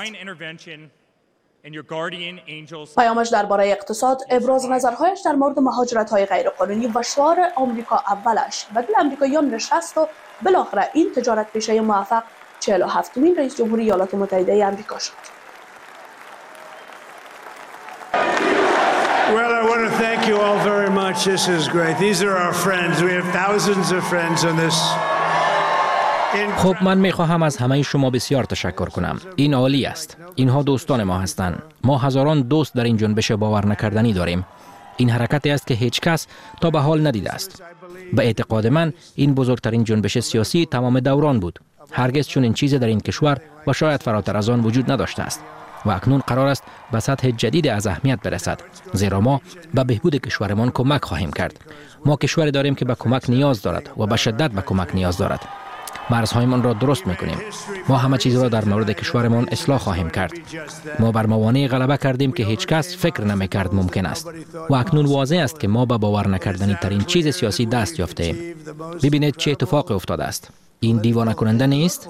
پیامش درباره اقتصاد، ابراز نظرهایش در مورد مهاجرت‌های غیرقانونی و شعار آمریکا اولش و دل آمریکاییان نشست و بالاخره این تجارت پیشه موفق 47مین رئیس جمهوری ایالات متحده آمریکا شد. Well, I want to thank you all very much. This is great. These are our friends. We have thousands of friends on this. خب من میخواهم از همه شما بسیار تشکر کنم. این عالی است. اینها دوستان ما هستند. ما هزاران دوست در این جنبش باور نکردنی داریم. این حرکتی است که هیچ کس تا به حال ندیده است. به اعتقاد من این بزرگترین جنبش سیاسی تمام دوران بود. هرگز چنین چیزی در این کشور و شاید فراتر از آن وجود نداشته است. و اکنون قرار است به سطح جدید از اهمیت برسد، زیرا ما به بهبود کشورمان کمک خواهیم کرد. ما کشوری داریم که به کمک نیاز دارد و به شدت به کمک نیاز دارد. مرزهایمان را درست میکنیم. ما همه چیز را در مورد کشورمان اصلاح خواهیم کرد. ما بر موانع غلبه کردیم که هیچ کس فکر نمیکرد ممکن است و اکنون واضح است که ما به باور نکردنی ترین چیز سیاسی دست یافته ایم. ببینید چه اتفاقی افتاده است. این دیوانه کننده نیست؟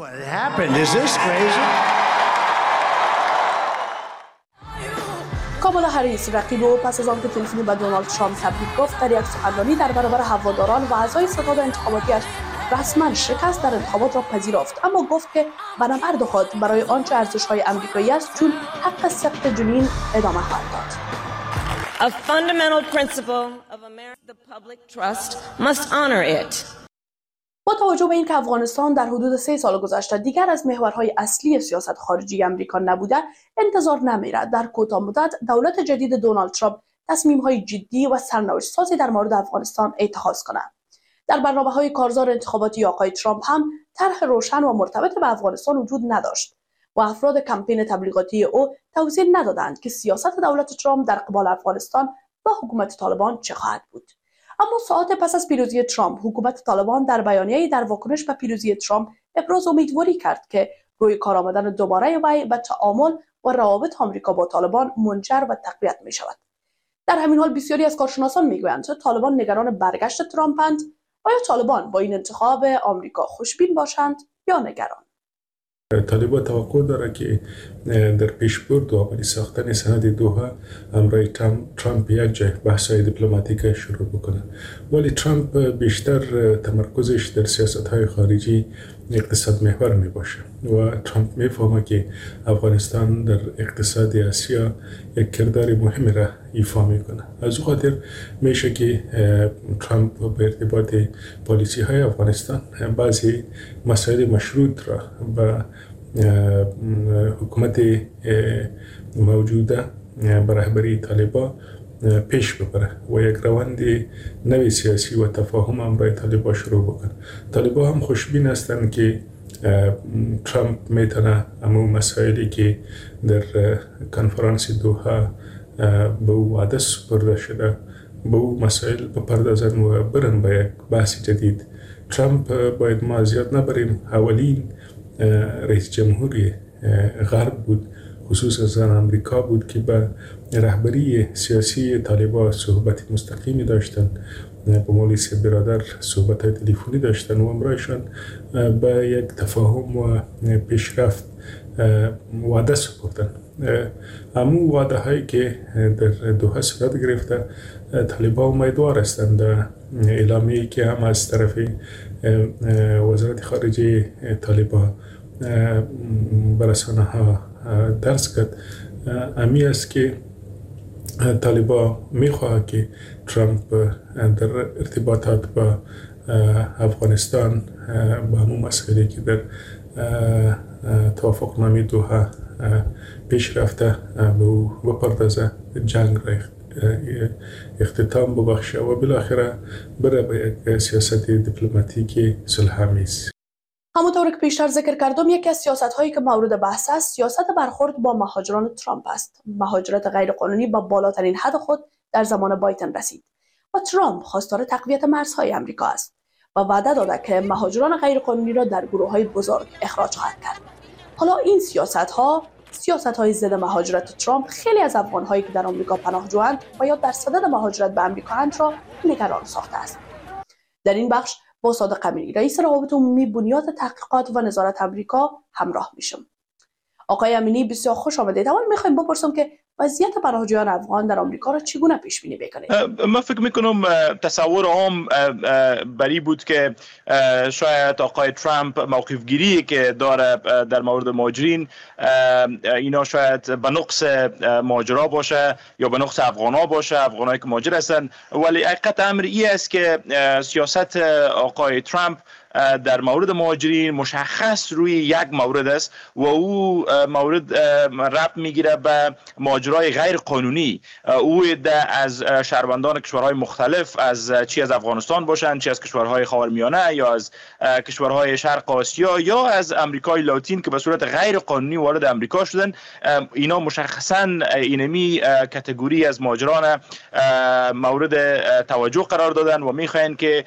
کامالا هریس رقیب او پس از آنکه تلفنی به دونالد ترامپ تبریک گفت در یک سخنرانی در برابر هواداران و اعضای ستاد انتخاباتیش رسما شکست در انتخابات را پذیرفت، اما گفت که به نبرد خود برای آنچه ارزش‌های آمریکایی است چون حق سقط جنین ادامه خواهد داد. A fundamental principle of America, the public trust must honor it. با توجه به اینکه افغانستان در حدود 3 سال گذشته دیگر از محورهای اصلی سیاست خارجی آمریکا نبوده، انتظار نمی‌رود در کوتاه مدت دولت جدید دونالد ترامپ تصمیم‌های جدی و سرنوشت‌سازی در مورد افغانستان اتخاذ کند. در برنامه‌های کارزار انتخاباتی آقای ترامپ هم طرح روشن و مرتبط به افغانستان وجود نداشت و افراد کمپین تبلیغاتی او توضیح ندادند که سیاست دولت ترامپ در قبال افغانستان و حکومت طالبان چه خواهد بود. اما ساعات پس از پیروزی ترامپ، حکومت طالبان در بیانیه‌ای در واکنش به پیروزی ترامپ ابراز امیدواری کرد که روی کار آمدن دوباره وی به تعامل و روابط آمریکا با طالبان منجر و تقویت می شود. در همین حال بسیاری از کارشناسان میگویند طالبان نگران برگشت ترامپند. آیا طالبان با این انتخاب آمریکا خوشبین باشند یا نگران؟ طالبان توقع دارد که در پیشبرد و عملی ساختن سند دوحه همراه ترامپ یک جای بحث‌های دیپلماتیک شروع بکنه، ولی ترامپ بیشتر تمرکزش در سیاست‌های خارجی اقتصاد محور می باشه و ترامپ میفهمه که افغانستان در اقتصاد آسیا یک کردار مهمی را ایفا میکنه. از او خاطر میشه که ترامپ به ارتباط پالیسی های افغانستان بعضی مسائل مشروط را به حکومت موجوده به رهبری طالبان پیش ببره و یک روند نوی سیاسی و تفاهم همراه طالبان شروع بکنه. طالبان هم خوشبین هستند که ترامپ میتونه همون مسائلی که در کنفرانس دوحه به او وعده سپرده شده به او مسائل بپردازن و برن به یک بحث جدید. ترامپ باید ما زیاد نبریم اولین رئیس جمهوری غرب بود، خصوصا از امریکا بود که به رهبری سیاسی طالبان صحبت مستقیمی داشتن، با مولوی برادر صحبت تلفنی داشتن و امرایشان به یک تفاهم و پیشرفت وعده سپردن. همون وعده هایی که در دوحه صورت گرفته، طالبان امیدوار هستند اعلامیه‌ای که هم از طرف وزارت خارجه طالبان به رسانه‌ها درس کرد امی است که طالبان میخواهد که ترامپ در ارتباطات با افغانستان با همون مسئله که در توافقنامه دوحه پیش رفته به او بپردازه، جنگ را اختتام ببخشه و بالاخره بره به یک سیاست دیپلماتیک صلح‌آمیز. همونطور که پیشتر ذکر کردم، یکی از سیاست‌هایی که مورد بحث است سیاست برخورد با مهاجران ترامپ است. مهاجرت غیرقانونی با بالاترین حد خود در زمان بایدن رسید و ترامپ خواستار تقویت مرزهای آمریکا است و وعده داده که مهاجران غیرقانونی را در گروه‌های بزرگ اخراج خواهد کرد. حالا این سیاست‌های ضد مهاجرت ترامپ خیلی از افغان‌هایی که در آمریکا پناهجویند و یا در صدد مهاجرت به آمریکا اند را نگران ساخته است. در این بخش با صادق امیری رئیس روابط عمومی بنیاد تحقیقات و نظارت آمریکا همراه میشم. آقای امینی بسیار خوش آمدید. اول میخوایم بپرسم که وضعیت پناهجویان افغان در آمریکا را چگونه پیش بینی میکنید؟ من فکر میکنم تصور عام بری بود که شاید آقای ترامپ موقف گیری که داره در مورد مهاجرین اینا شاید به نقص مهاجرا باشه یا به نقص افغانا باشه، افغانایی که مهاجر هستن، ولی حقیقت امر این است که سیاست آقای ترامپ در مورد مهاجرین مشخص روی یک مورد است و او مورد ربط میگیره به مهاجرای غیر قانونی. او از شهروندان کشورهای مختلف از چی از افغانستان باشند، چی از کشورهای خاورمیانه یا از کشورهای شرق آسیا یا از امریکای لاتین که به صورت غیر قانونی وارد امریکا شدن، اینا مشخصا اینمی کاتگوری از مهاجران مورد توجه قرار دادن و میخواین که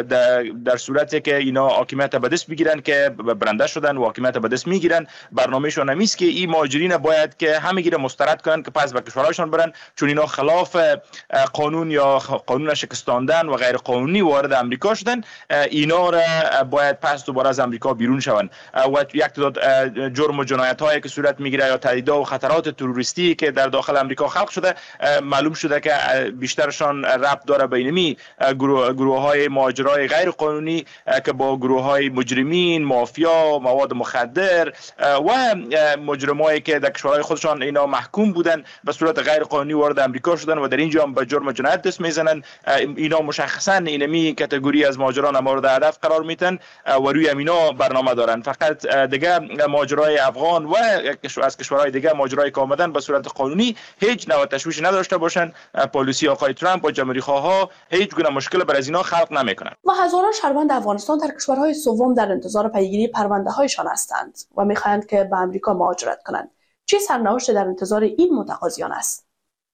در صورتی که اینا حاکمیت به دست بگیرن که برنده شدن و حاکمیت به دست میگیرن، برنامه‌شون همیست که این مهاجرین باید که همگی را مسترد کنن که پس به کشورهاشون برن، چون اینا خلاف قانون یا قانون شکستاندن و غیر قانونی وارد امریکا شدن، اینا را باید پس دوباره از امریکا بیرون شون و یک تعداد جرم و جنایت هایی که صورت میگیره یا تهدیدها و خطرات تروریستی که در داخل امریکا خلق شده، معلوم شده که بیشترشان ربط داره به اینمی گروه های مهاجرای غیر قانونی که با گروه های مجرمین، مافیا، مواد مخدر و مجرمایی که در کشورهای خودشان اینا محکوم بودن به صورت غیر قانونی وارد امریکا شدن و در اینجا هم به جرم جنایت دست میزنن، اینا مشخصا اینمی کاتگوری از مهاجران مورد هدف قرار میتن و روی اینا برنامه دارن. فقط دیگه مهاجرای افغان و از کشورهای دیگه مهاجرای که آمدن به صورت قانونی هیچ نوع تشویش نداشته باشن. پالیسی آقای ترامپ و جمهوری خواها هیچ گونه مشکل بر از اینا خلق نمیکنن. و هزاران شهروند افغانستان در کشورهای سوم در انتظار پیگیری پرونده هایشان هستند و میخواهند که به امریکا مهاجرت کنند. چه سرنوشت در انتظار این متقاضیان است؟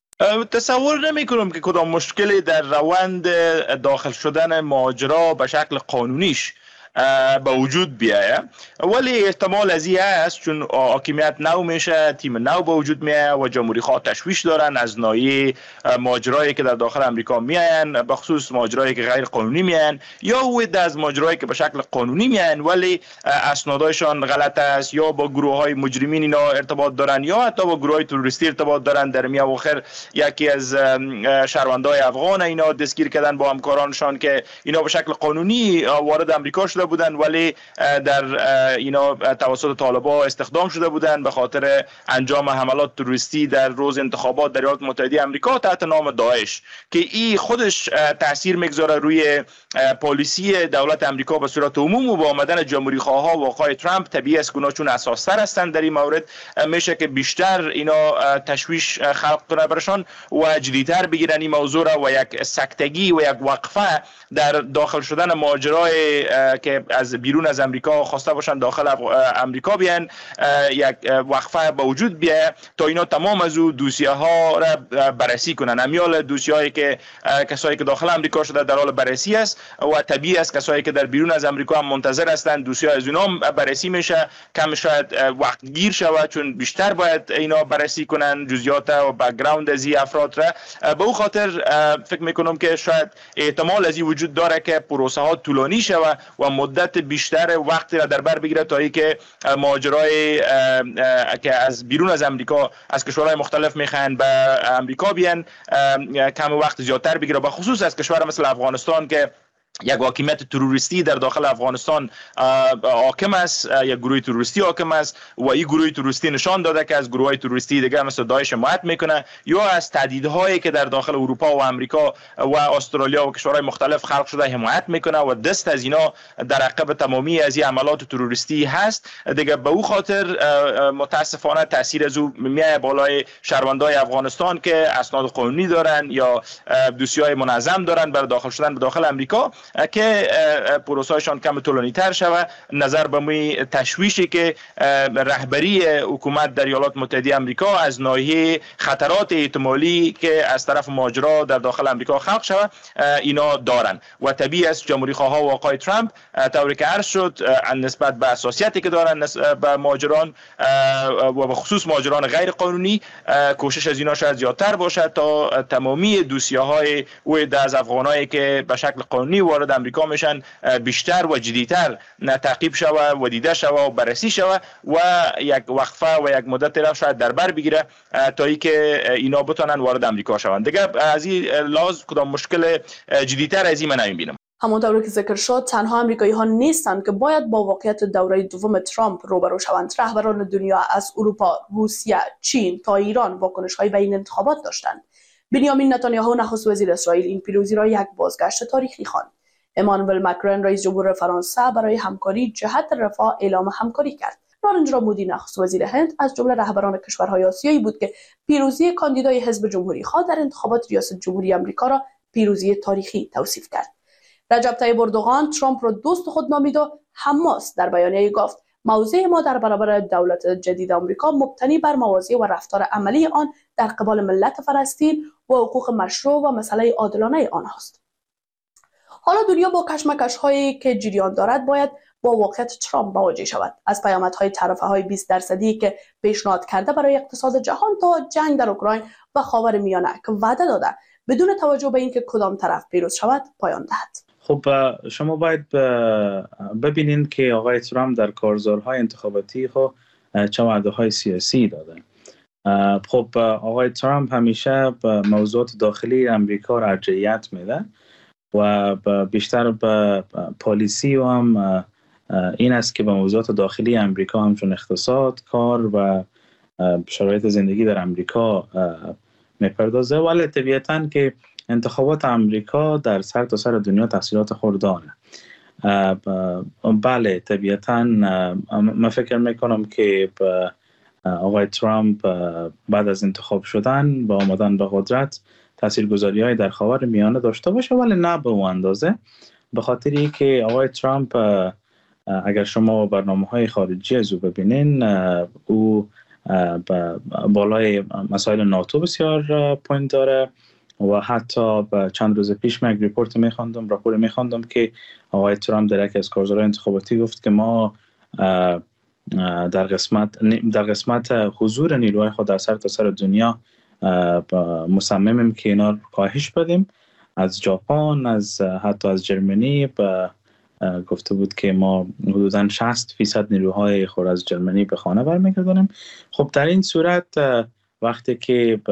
تصور نمی کنم که کدام مشکلی در روند داخل شدن مهاجرا به شکل قانونیش به وجود بیایه، ولی احتمال از این است چون حاکمیت نو میشه، تیم نو به وجود میایه و جمهوری خواه تشویش دارن از ناحیه ماجرایی که در داخل امریکا میاین، به خصوص ماجرایی که غیر قانونی میاین یا ود از ماجرایی که به شکل قانونی میاین ولی اسنادشان غلط است یا با گروه های مجرمین اینا ارتباط دارن یا حتی با گروه های تروریستی ارتباط دارن. در میاواخر یکی از شهروندای افغان اینا دستگیر کردن با همکارانشان که اینا به شکل قانونی وارد امریکا شده بودن ولی در اینا توسط طالبان استخدام شده بودن به خاطر انجام حملات تروریستی در روز انتخابات در ایالات متحده آمریکا تحت نام داعش، که این خودش تاثیر میگذاره روی پالیسی دولت آمریکا به صورت عموم و با آمدن جمهوری خواها و آقای ترامپ طبیعی است که چون اساس‌تر هستند در این مورد میشه که بیشتر اینا تشویش خلق کنه برشان و جدی‌تر بگیرن این موضوع را و یک سکتگی و یک وقفه در داخل شدن ماجرای که از بیرون از امریکا خواسته باشن داخل امریکا بیان، یک وقفه به وجود بیاید تا اینا تمام از او دوسیه ها را بررسی کنن. امیال دوسیه هایی که کسایی که داخل امریکا شده در حال بررسی است و طبیعی است کسایی که در بیرون از امریکا هم منتظر هستند دوسیه از اونا بررسی میشه. کم شاید وقت گیر شود چون بیشتر باید اینا بررسی کنن جزئیات و بک‌گراند از این افراد را. به او خاطر فکر میکنم که شاید احتمال از این وجود داره که پروسه ها طولانی شود و مدت بیشتر وقتی را در بر بگیره تا اینکه مهاجرای که از بیرون از امریکا از کشورهای مختلف میخوان به امریکا بیان کم وقت زیادتر بگیره، به خصوص از کشور مثل افغانستان که یک حاکمیت تروریستی در داخل افغانستان حاکم است، یک گروه تروریستی حاکم است و این گروه تروریستی نشان داده که از گروه‌های تروریستی دیگه مثل داعش حمایت میکنه یا از تهدیدهایی که در داخل اروپا و امریکا و استرالیا و کشورهای مختلف خلق شده حمایت میکنه و دست از اینا در عقب تمامی از این عملات تروریستی هست دیگه. به او خاطر متاسفانه تاثیر از او میای بالای شهروندای افغانستان که اسناد قانونی دارن یا دوسیه‌های منظم دارن برای داخل شدن به داخل امریکا که پروسه‌شان کم طولانی تر شود نظر به می تشویشی که رهبری حکومت در ایالات متحده آمریکا از ناحیه خطرات احتمالی که از طرف ماجرا در داخل آمریکا خلق شود اینا دارن و طبیعی است جمهوری خواها و آقای ترامپ طوری که عرض شد نسبت به حساسیتی که دارن به ماجران و به خصوص ماجران غیر قانونی کوشش از اینا شاید زیادتر باشد تا تمامی دوسیه‌های و از افغانایی که به شکل قانونی وارد امریکا میشن بیشتر و جدیتر تعقیب شوه و دیده شوه و بررسی شوه و یک وقفه و یک مدت را شاید در بر بگیره تا اینکه اینا بتونن وارد امریکا شوند. دیگه از این لحاظ کدام مشکل جدیتر از این من نمیبینم. همانطور که ذکر شد تنها امریکایی ها نیستند که باید با واقعیت دوره دوم ترامپ روبرو شوند. رهبران دنیا از اروپا، روسیه، چین تا ایران واکنش های به این انتخابات داشتند. بنیامین نتانیاهو نخست وزیر اسرائیل این پیروزی را یک بازگشت تاریخی خواند. امانوئل مکرون رئیس جمهور فرانسه برای همکاری جهت رفاه اعلام همکاری کرد. نارنجرا مودی نخست وزیر هند از جمله رهبران کشورهای آسیایی بود که پیروزی کاندیدای حزب جمهوری خواه در انتخابات ریاست جمهوری آمریکا را پیروزی تاریخی توصیف کرد. رجب طیب اردوغان ترامپ را دوست خود نامید و حماس در بیانیه گفت موضع ما در برابر دولت جدید آمریکا مبتنی بر مواضع و رفتار عملی آن در قبال ملت فلسطین و حقوق مشروع و مسئله عادلانه آنهاست. حالا دنیا با کشمکش‌هایی که جریان دارد باید با واقعیت ترامپ مواجه شود. از پیامدهای طرفه‌های 20% که پیشنهاد کرده برای اقتصاد جهان تا جنگ در اوکراین و خاورمیانه که وعده داده بدون توجه به اینکه کدام طرف پیروز شود پایان دهد. خب شما باید ببینید که آقای ترامپ در کارزارهای انتخاباتی خود چه وعده‌های سیاسی داده. خب آقای ترامپ همیشه به موضوعات داخلی امریکا را ارجحیت میده و بیشتر به پالیسی و هم این است که به موضوعات داخلی امریکا همچون اقتصاد، کار و شرایط زندگی در امریکا میپردازه. ولی طبیعتاً که انتخابات امریکا در سر تا سر دنیا تاثیرات خود داره. بله طبیعتاً من فکر میکنم که آقای ترامپ بعد از انتخاب شدن و آمدن به قدرت تاثیرگذاری‌های در خاورمیانه داشته باشه، ولی نه به اون اندازه، به خاطری که آقای ترامپ اگر شما برنامه‌های خارجی از او ببینین او بالای مسائل ناتو بسیار پوینت داره و حتی چند روز پیش من یک راپور می‌خواندم که آقای ترامپ در یکی از کارزارهای انتخاباتی گفت که ما در قسمت حضور نیروهای خود در سر تا سر دنیا مصممیم که اینا کاهش بدیم. از ژاپن، حتی از جرمنی گفته بود که ما حدوداً 60% نیروهای خود از جرمنی به خانه برمیگردانیم. خب در این صورت وقتی که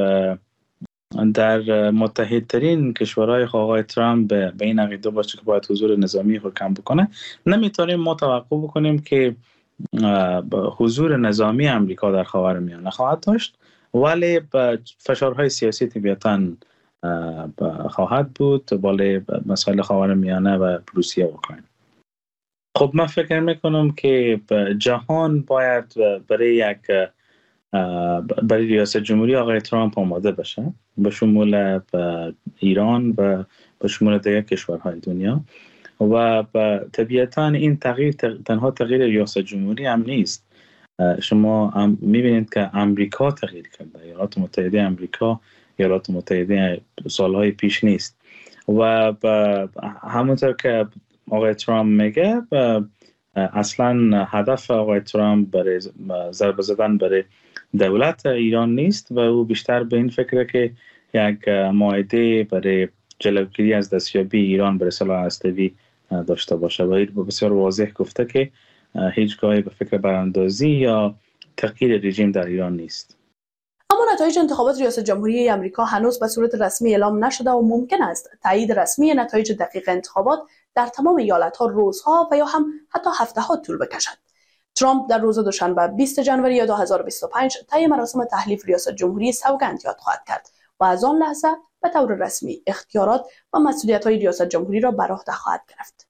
در متحدترین کشورهای آقای ترامپ به این عقیده باشه که باید حضور نظامی خود کم بکنه، نمیتونیم ما توقع بکنیم که حضور نظامی امریکا در خاورمیانه خواهد داشت، ولی فشارهای سیاسی طبیعتاً خواهد بود بالای مسائل خاورمیانه و روسیه و اوکراین. خب من فکر میکنم که جهان باید برای ریاست جمهوری آقای ترامپ آماده بشه، به شمول ایران و به شمول دیگر کشورهای دنیا. و طبیعتاً این تغییر تنها تغییر ریاست جمهوری هم نیست. شما میبینید که امریکا تغییر کرده. ایالات متحده امریکا ایالات متحده سالهای پیش نیست و همونطور که آقای ترامپ میگه اصلا هدف آقای ترامپ برای ضربه زدن برای دولت ایران نیست و او بیشتر به این فکره که یک معاهده برای جلوگیری از دستیابی ایران به سلاح هسته‌ای داشته باشه و این بسیار واضح گفته که هیچگاهی به فکر براندازی یا تغییر رژیم در ایران نیست. اما نتایج انتخابات ریاست جمهوری آمریکا هنوز به صورت رسمی اعلام نشده و ممکن است تایید رسمی نتایج دقیق انتخابات در تمام ایالت‌ها روزها و یا هم حتی هفته‌ها طول بکشد. ترامپ در روز دوشنبه 20 ژانویه 2025 طی مراسم تحلیف ریاست جمهوری سوگند یاد خواهد کرد و از آن لحظه به طور رسمی اختیارات و مسئولیت‌های ریاست جمهوری را بر عهده خواهد گرفت.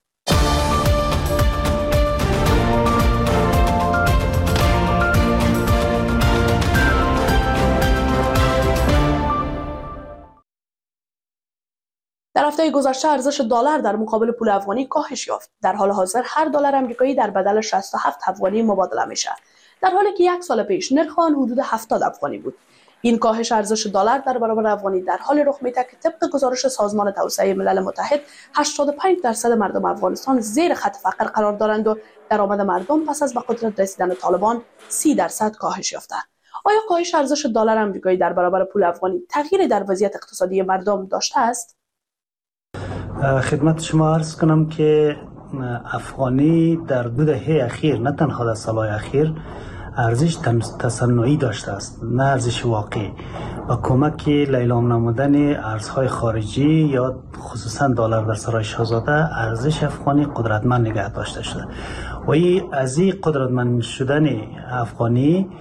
در هفته گذشته ارزش دلار در مقابل پول افغانی کاهش یافت. در حال حاضر هر دلار آمریکایی در بدل 67 افغانی مبادله میشه، در حالی که یک سال پیش نرخ آن حدود 70 افغانی بود. این کاهش ارزش دلار در برابر افغانی در حال رخ میده که طبق گزارش سازمان توسعه ملل متحد 85% مردم افغانستان زیر خط فقر قرار دارند و درآمد مردم پس از به قدرت رسیدن طالبان 30% کاهش یافته. آیا کاهش ارزش دلار آمریکایی در برابر پول افغانی تغییری در وضعیت اقتصادی مردم داشته است؟ خدمت شما عرض کنم که افغانی در 2 دهه اخیر، نه تنها در سالهای اخیر، ارزش تصنعی داشته است، نه ارزش واقعی. و کمک لیلام نمودن ارزهای خارجی یا خصوصا دلار در سرای شاهزاده ارزش افغانی قدرتمند نگه داشته شده. و از این قدرتمند شدن افغانی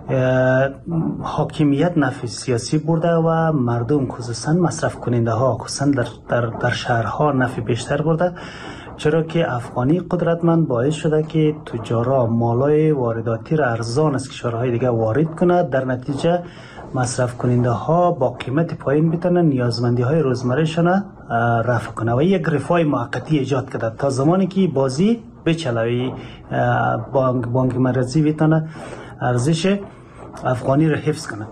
حاکمیت نفع سیاسی برده و مردم خصوصا مصرف کننده ها خصوصا در شهرها نفع بیشتر برده، چرا که افغانی قدرتمند باعث شده که تجارا مالای وارداتی را ارزان از کشورهای دیگه وارد کنه، در نتیجه مصرف کننده ها با قیمت پایین بتونن نیازمندی های روزمره شون رفع کنه و یک رفاه موقتی ایجاد کرده تا زمانی که بازی بچلوی بانک مرکزی بتونه ارزش افغانی را حفظ کنه.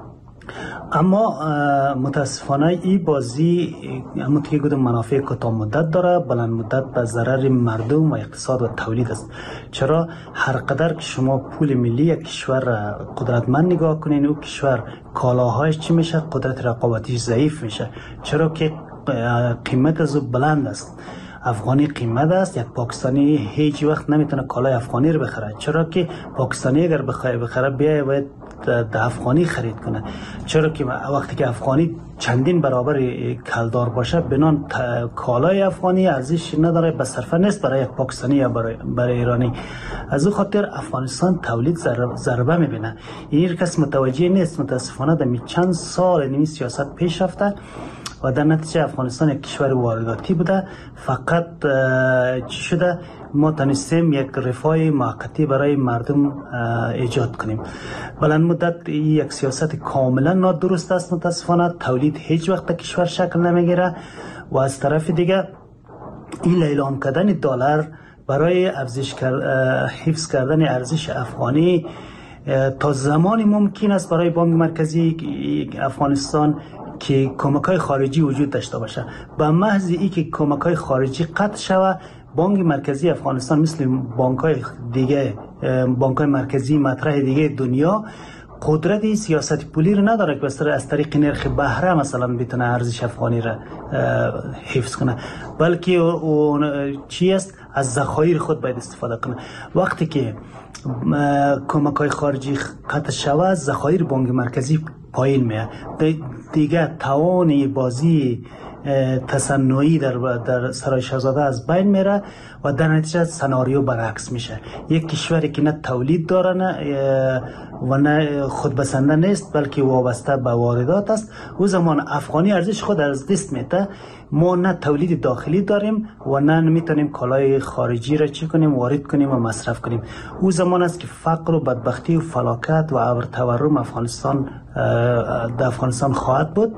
اما متاسفانه این بازی همونطور که گفتم منافع کوتاه مدت داره، بلند مدت به ضرر مردم و اقتصاد و تولید است. چرا هر قدر که شما پول ملی یک کشور قدرتمند نگاه کنین، او کشور کالاهایش چی میشه؟ قدرت رقابتیش ضعیف میشه، چرا که قیمت از بلند است. افغانی قیمت است. یک پاکستانی هیچ وقت نمیتونه کالای افغانی رو بخره، چرا که پاکستانی اگر بخره بیای باید در افغانی خرید کنه، چرا که وقتی که افغانی چندین برابر کلدار باشه بنان کالای افغانی ارزش نداره، به صرفه نیست برای یک پاکستانی یا برای ایرانی. از او خاطر افغانستان تولید ضربه میبینه. این کس متوجه نیست. متاسفانه در چند سال این سیاست پیش رفته و در نتیجه افغانستان یک کشور وارداتی بوده. فقط چی شده؟ ما تونستیم یک رفاه موقتی برای مردم ایجاد کنیم. بلند مدت یک سیاست کاملا نادرست است. متاسفانه تولید هیچ وقت کشور شکل نمیگیره و از طرف دیگه این اعلام کردن دلار برای حفظ کردن ارزش افغانی تا زمانی ممکن است برای بانک مرکزی افغانستان که کمک‌های خارجی وجود داشته باشه. به محض اینکه کمک‌های خارجی قطع شود، بانک مرکزی افغانستان مثل بانک‌های دیگه، بانک‌های مرکزی مطرح دیگه دنیا قدرت سیاست پولی رو نداره که از طریق نرخ بهره مثلا بتونه ارزش افغانی را حفظ کنه، بلکه چی است؟ از ذخایر خود باید استفاده کنه. وقتی که کمک‌های خارجی قطع شود، ذخایر بانک مرکزی پایین میاد، دیگه توان بازی تصنعی در سرای شاهزاده از بین میره و در نتیجه سناریو برعکس میشه. یک کشوری که نه تولید داره و نه خودبسنده نیست بلکه وابسته به واردات است، او زمان افغانی ارزش خود از دست میده. ما نه تولید داخلی داریم و نه میتونیم کالای خارجی را چی کنیم؟ وارد کنیم و مصرف کنیم. او زمان است که فقر و بدبختی و فلاکت و ابر تورم در افغانستان خواهد بود.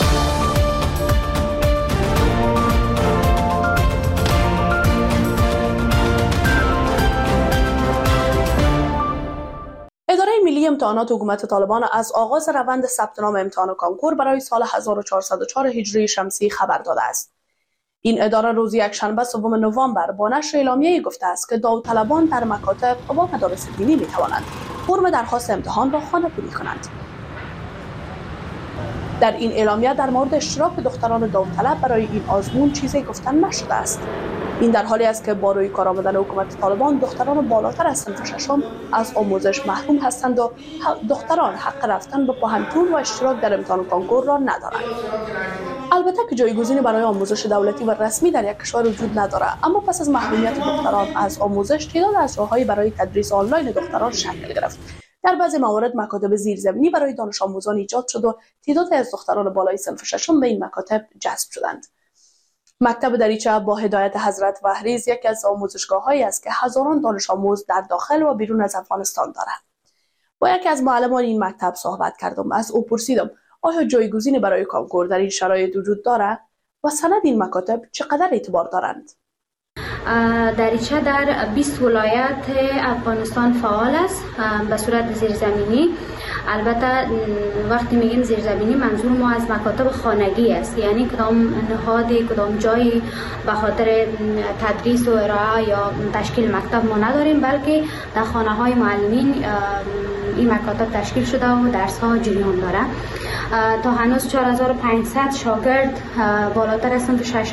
اداره ملی امتحانات حکومت طالبان از آغاز روند ثبت نام امتحان کانکور برای سال 1404 هجری شمسی خبر داده است. این اداره روز یکشنبه سوم نوامبر با نشر اعلامیه‌ای گفته است که داوطلبان در مکاتب و مدارس دینی می‌توانند فرم درخواست امتحان را خانه‌پوری کنند. در این اعلامیه در مورد اشتراک دختران داوطلب برای این آزمون چیزی گفتن نشده است. این در حالی است که با روی کار آمدن حکومت طالبان دختران بالاتر از صنف ششم از آموزش محروم هستند و دختران حق رفتن به پانتون و اشتراک در امتحان کانکور را ندارند. البته که جایگزینی برای آموزش دولتی و رسمی در یک کشور وجود ندارد، اما پس از محرومیت دختران از آموزش تعداد از راه‌های برای تدریس آنلاین دختران شکل گرفت. در بعضی موارد مکاتب زیرزمینی برای دانش آموزان ایجاد شد و تعداد از دختران بالای صنف ششم به این مکاتب جذب شدند. مکتب دریچه با هدایت حضرت وحریز یکی از آموزشگاه‌هایی است که هزاران دانش آموز در داخل و بیرون از افغانستان دارد. با یکی از معلمان این مکتب صحبت کردم. از او پرسیدم آیا جایگزینی برای کانکور در این شرایط وجود دارد و سند این مکاتب چقدر اعتبار دارند؟ دریچه در 20 ولایت افغانستان فعال است به صورت زیرزمینی. البته وقتی میگیم زیرزمینی منظور ما از مکاتب خانگی است، یعنی کدام نهادی کدام جایی به خاطر تدریس و ارائه یا تشکیل مکتب ما نداریم، بلکه در خانه های معلمین این مکاتب تشکیل شده و درس ها جریان داره. تا هنوز 4500 شاگرد بالاتر از صنف ششم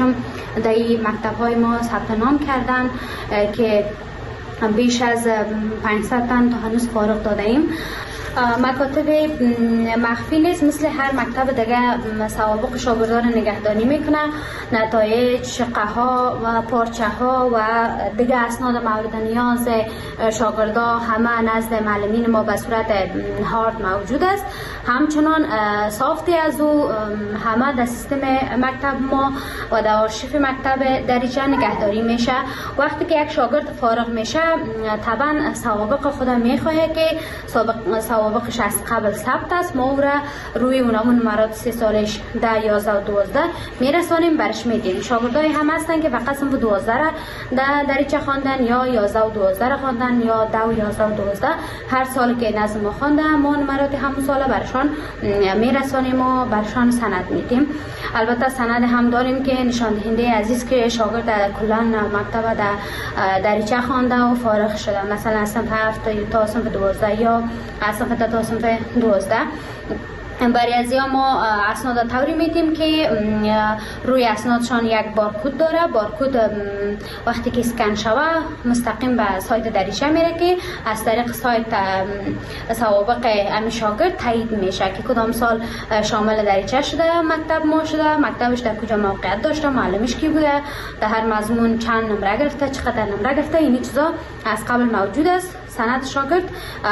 در این مکتب های ما ثبت نام کردن که بیش از 500 تن تا هنوز فارغ داده ایم. مکاتب مخفی نیست، مثل هر مکتب دیگه سوابق شاگردان نگهداری میکنه، نتایج، شقه ها و پارچه ها و دیگه اسناد مورد نیاز شاگردا همه نزد معلمین ما به صورت هارد موجود است. همچنان سافتی از او همه در سیستم مکتب ما و در آرشیف مکتب دریچه نگهداری میشه. وقتی که یک شاگرد فارغ میشه طبعا سوابق خود میخواه که سوابقش از قبل ثبت است، ما او را روی اونمون نمرات 3 سالش 10 11 و 12 میرسانیم، برش میدیم. شاگردای هم هستن که فقط صنف 12 را در دریچه خواندن یا 11 و 12 را خواندن یا 10 و 11 و 12 هر سال که نظم ما خوانده ما نمرات همون سال برشان میرسانیم و برشان سند میدیم. البته سند هم داریم که نشان دهنده عزیز که شاگرد در کلان مکتب در دریچه خوانده و فارغ شده، مثلا از صنف 7 تا صنف 12 یا از صنف تا صنف 12. برای ازیا ما اسناد طوری میدیم که روی اسنادشان یک بارکد داره. بارکد وقتی که اسکن شوه مستقیم به سایت دریچه میره که از طریق سایت سوابق امی شاگرد تایید میشه که کدام سال شامل دریچه شده، مکتب ما شده، مکتبش در کجا موقعیت داشته، معلمش کی بوده، در هر مضمون چند نمره گرفته، چقدر نمره گرفته، این چیزا از قبل موجود است. سند شاگرد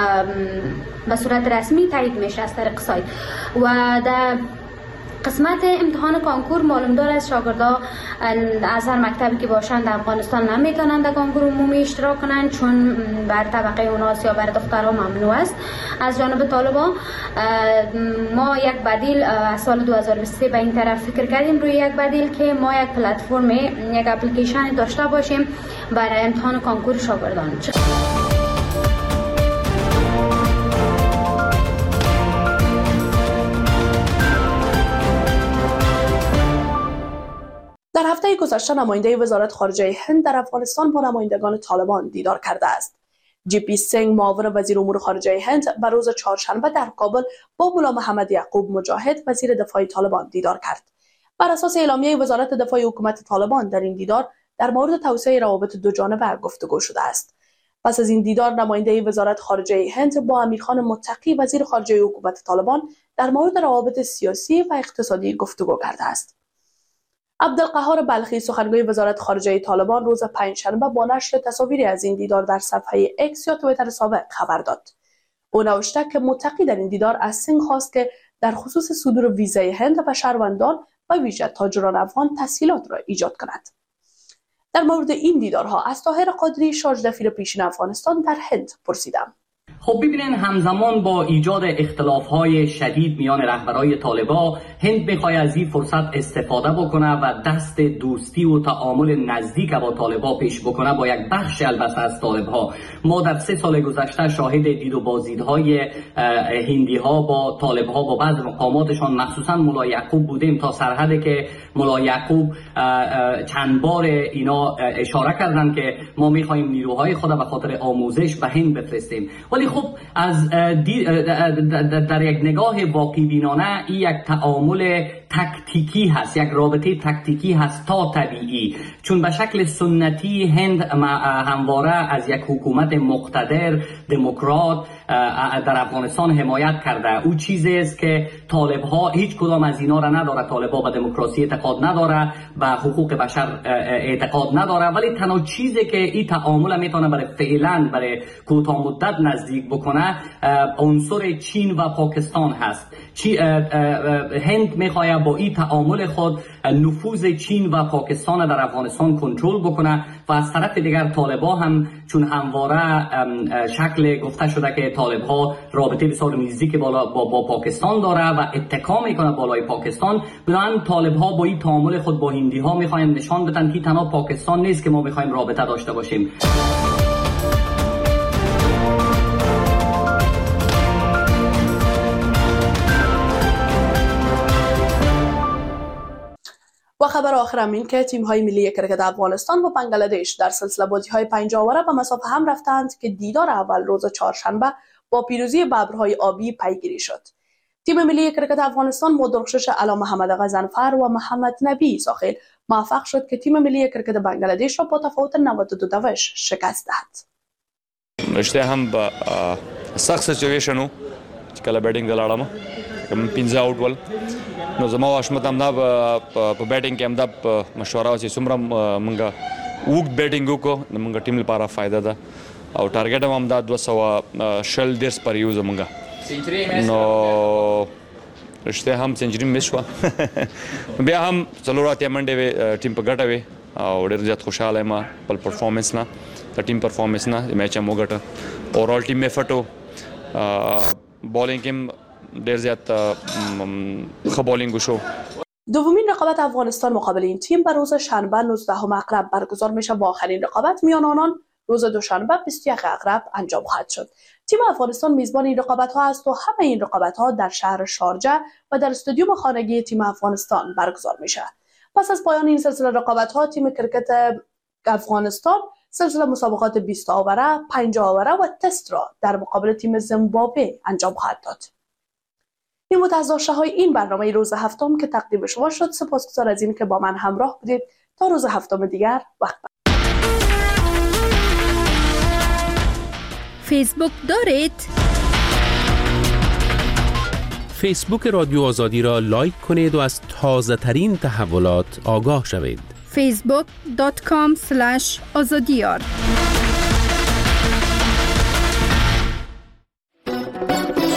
به صورت رسمی تایید میشه از طریق سایت. و در قسمت امتحان کانکور معلوم دار از شاگردا از هر مکتبی که باشند در افغانستان نمیتونند در کانکور عمومی اشتراک کنند، چون بر طبقه اوناس یا بر دخترها ممنوع است از جانب طالبان. ما یک بدیل از سال 2023 به این طرف فکر کردیم، روی یک بدیل که ما یک پلتفرم، یک اپلیکیشن داشته باشیم برای امتحان کانکور شاگردان. در هفته گذشته نماینده وزارت خارجه هند در افغانستان با نمایندگان طالبان دیدار کرده است. جی پی سینگ معاون وزیر امور خارجه هند به روز چهارشنبه در کابل با ملا محمد یعقوب مجاهد وزیر دفاع طالبان دیدار کرد. بر اساس اعلامیه وزارت دفاع حکومت طالبان در این دیدار در مورد توسعه روابط دو جانبه گفتگو شده است. پس از این دیدار نماینده وزارت خارجه هند با امیرخان متقی وزیر خارجه حکومت طالبان در مورد روابط سیاسی و اقتصادی گفتگو کرده است. عبدالقهار بلخی سخنگوی وزارت خارجه طالبان روز پنجشنبه با نشر تصاویری از این دیدار در صفحه اکس یا توییتر سابق خبر داد. او نوشته که متقی در این دیدار از سینگ خواست که در خصوص صدور ویزای هند و شهروندان و ویژه تاجران افغان تسهیلات را ایجاد کند. در مورد این دیدارها از طاهر قادری شارژ دفیر پیشین افغانستان در هند پرسیدم. خب ببینین، همزمان با ایجاد اختلاف‌های شدید میان رهبرای طالبان، هند می‌خواد از این فرصت استفاده بکنه و دست دوستی و تعامل نزدیک با طالبان پیش بکنه با یک بخش البته از طالب‌ها. ما در 3 سال گذشته شاهد دید و بازدیدهای هندی‌ها با طالب‌ها با بعض مقاماتشان مخصوصا ملا یعقوب بودیم، تا سرحدی که ملا یعقوب چند بار اینا اشاره کردن که ما می‌خوایم نیروهای خود به خاطر آموزش به هند بفرستیم. ولی خب از در یک نگاه واقعی بینانه این یک تعامل تکتیکی هست، یک رابطه تکتیکی هست تا طبیعی، چون به شکل سنتی هند همواره از یک حکومت مقتدر دموکرات در افغانستان حمایت کرده. او چیزی است که طالب ها هیچ کدام از اینا را نداره. طالب ها به دموکراسی اعتقاد نداره، به حقوق بشر اعتقاد نداره، ولی تنها چیزی که این تعامل میتونه برای فعلا برای کوتاه مدت نزدیک بکنه عنصر چین و پاکستان هست. هند میخواد با این تعامل خود نفوذ چین و پاکستان در افغانستان کنترل بکنه و از طرف دیگر طالبا هم چون همواره شکل گفته شده که طالبها رابطه بسیار نزدیک با پاکستان داره و اتکا میکنه بالای پاکستان، بنابراین طالبها با این تعامل خود با هندی ها میخواین نشان بدن که تنها پاکستان نیست که ما میخوایم رابطه داشته باشیم. و خبر آخرم این که تیم‌های ملی کرکت افغانستان و بنگلادش در سلسله بازی‌های 5 جاوره به مسافه هم رفتند که دیدار اول روز چهارشنبه با پیروزی ببرهای آبی پیگیری شد. تیم ملی کرکت افغانستان با درخشش علا محمد غضنفر و محمد نبی ساخل موفق شد که تیم ملی کرکت بنگلادش را با تفاوت 92 شکست دهد. رشته هم با سخت سچویشنو چې کله بیټینګ دلاړم کوم 15 آوټ ول نو زما واشمت هم دا په بیټینګ کې هم دا مشوره چې څومره مونږه وګ بیټینګ وکړو مونږه ټیم لپاره فائدہ ده او ټارګټ هم دا 200 ډیرس پر یوز مونږه نو رشته هم سنچری مس شو بیا هم څلوراتیا منډه ټیم په ګټه وي او ډیر زیات خوشاله ما په پرفارمنس نه د ټیم پرفارمنس نه د میچ مو ګټه اورال ټیم ایفورټ بالینګ هم ډیر زیات ښه بالینګ شو. دومین رقابت افغانستان مقابل این تیم بر روز شنبه 19 اکرب برگزار میشه و آخرین رقابت میان آنان روز دوشنبه 21 اکرب انجام خواهد شد. تیم افغانستان میزبان این رقابت ها است و همه این رقابت ها در شهر شارجه و در استادیوم خانگی تیم افغانستان برگزار میشه. پس از پایان این سلسله رقابت ها تیم کرکت افغانستان سلسله مسابقات 20 آوره، 50 آوره و تست را در مقابل تیم زیمبابوه انجام خواهد داد. این بود از داشته‌های این برنامه روز هفتم که تقدیم شما شد. سپاسگزار از این که با من همراه بودید. تا روز هفتم دیگر وقت فیسبوک دارید؟ فیسبوک رادیو آزادی را لایک کنید و از تازه ترین تحولات آگاه شوید. facebook.com/azadiyar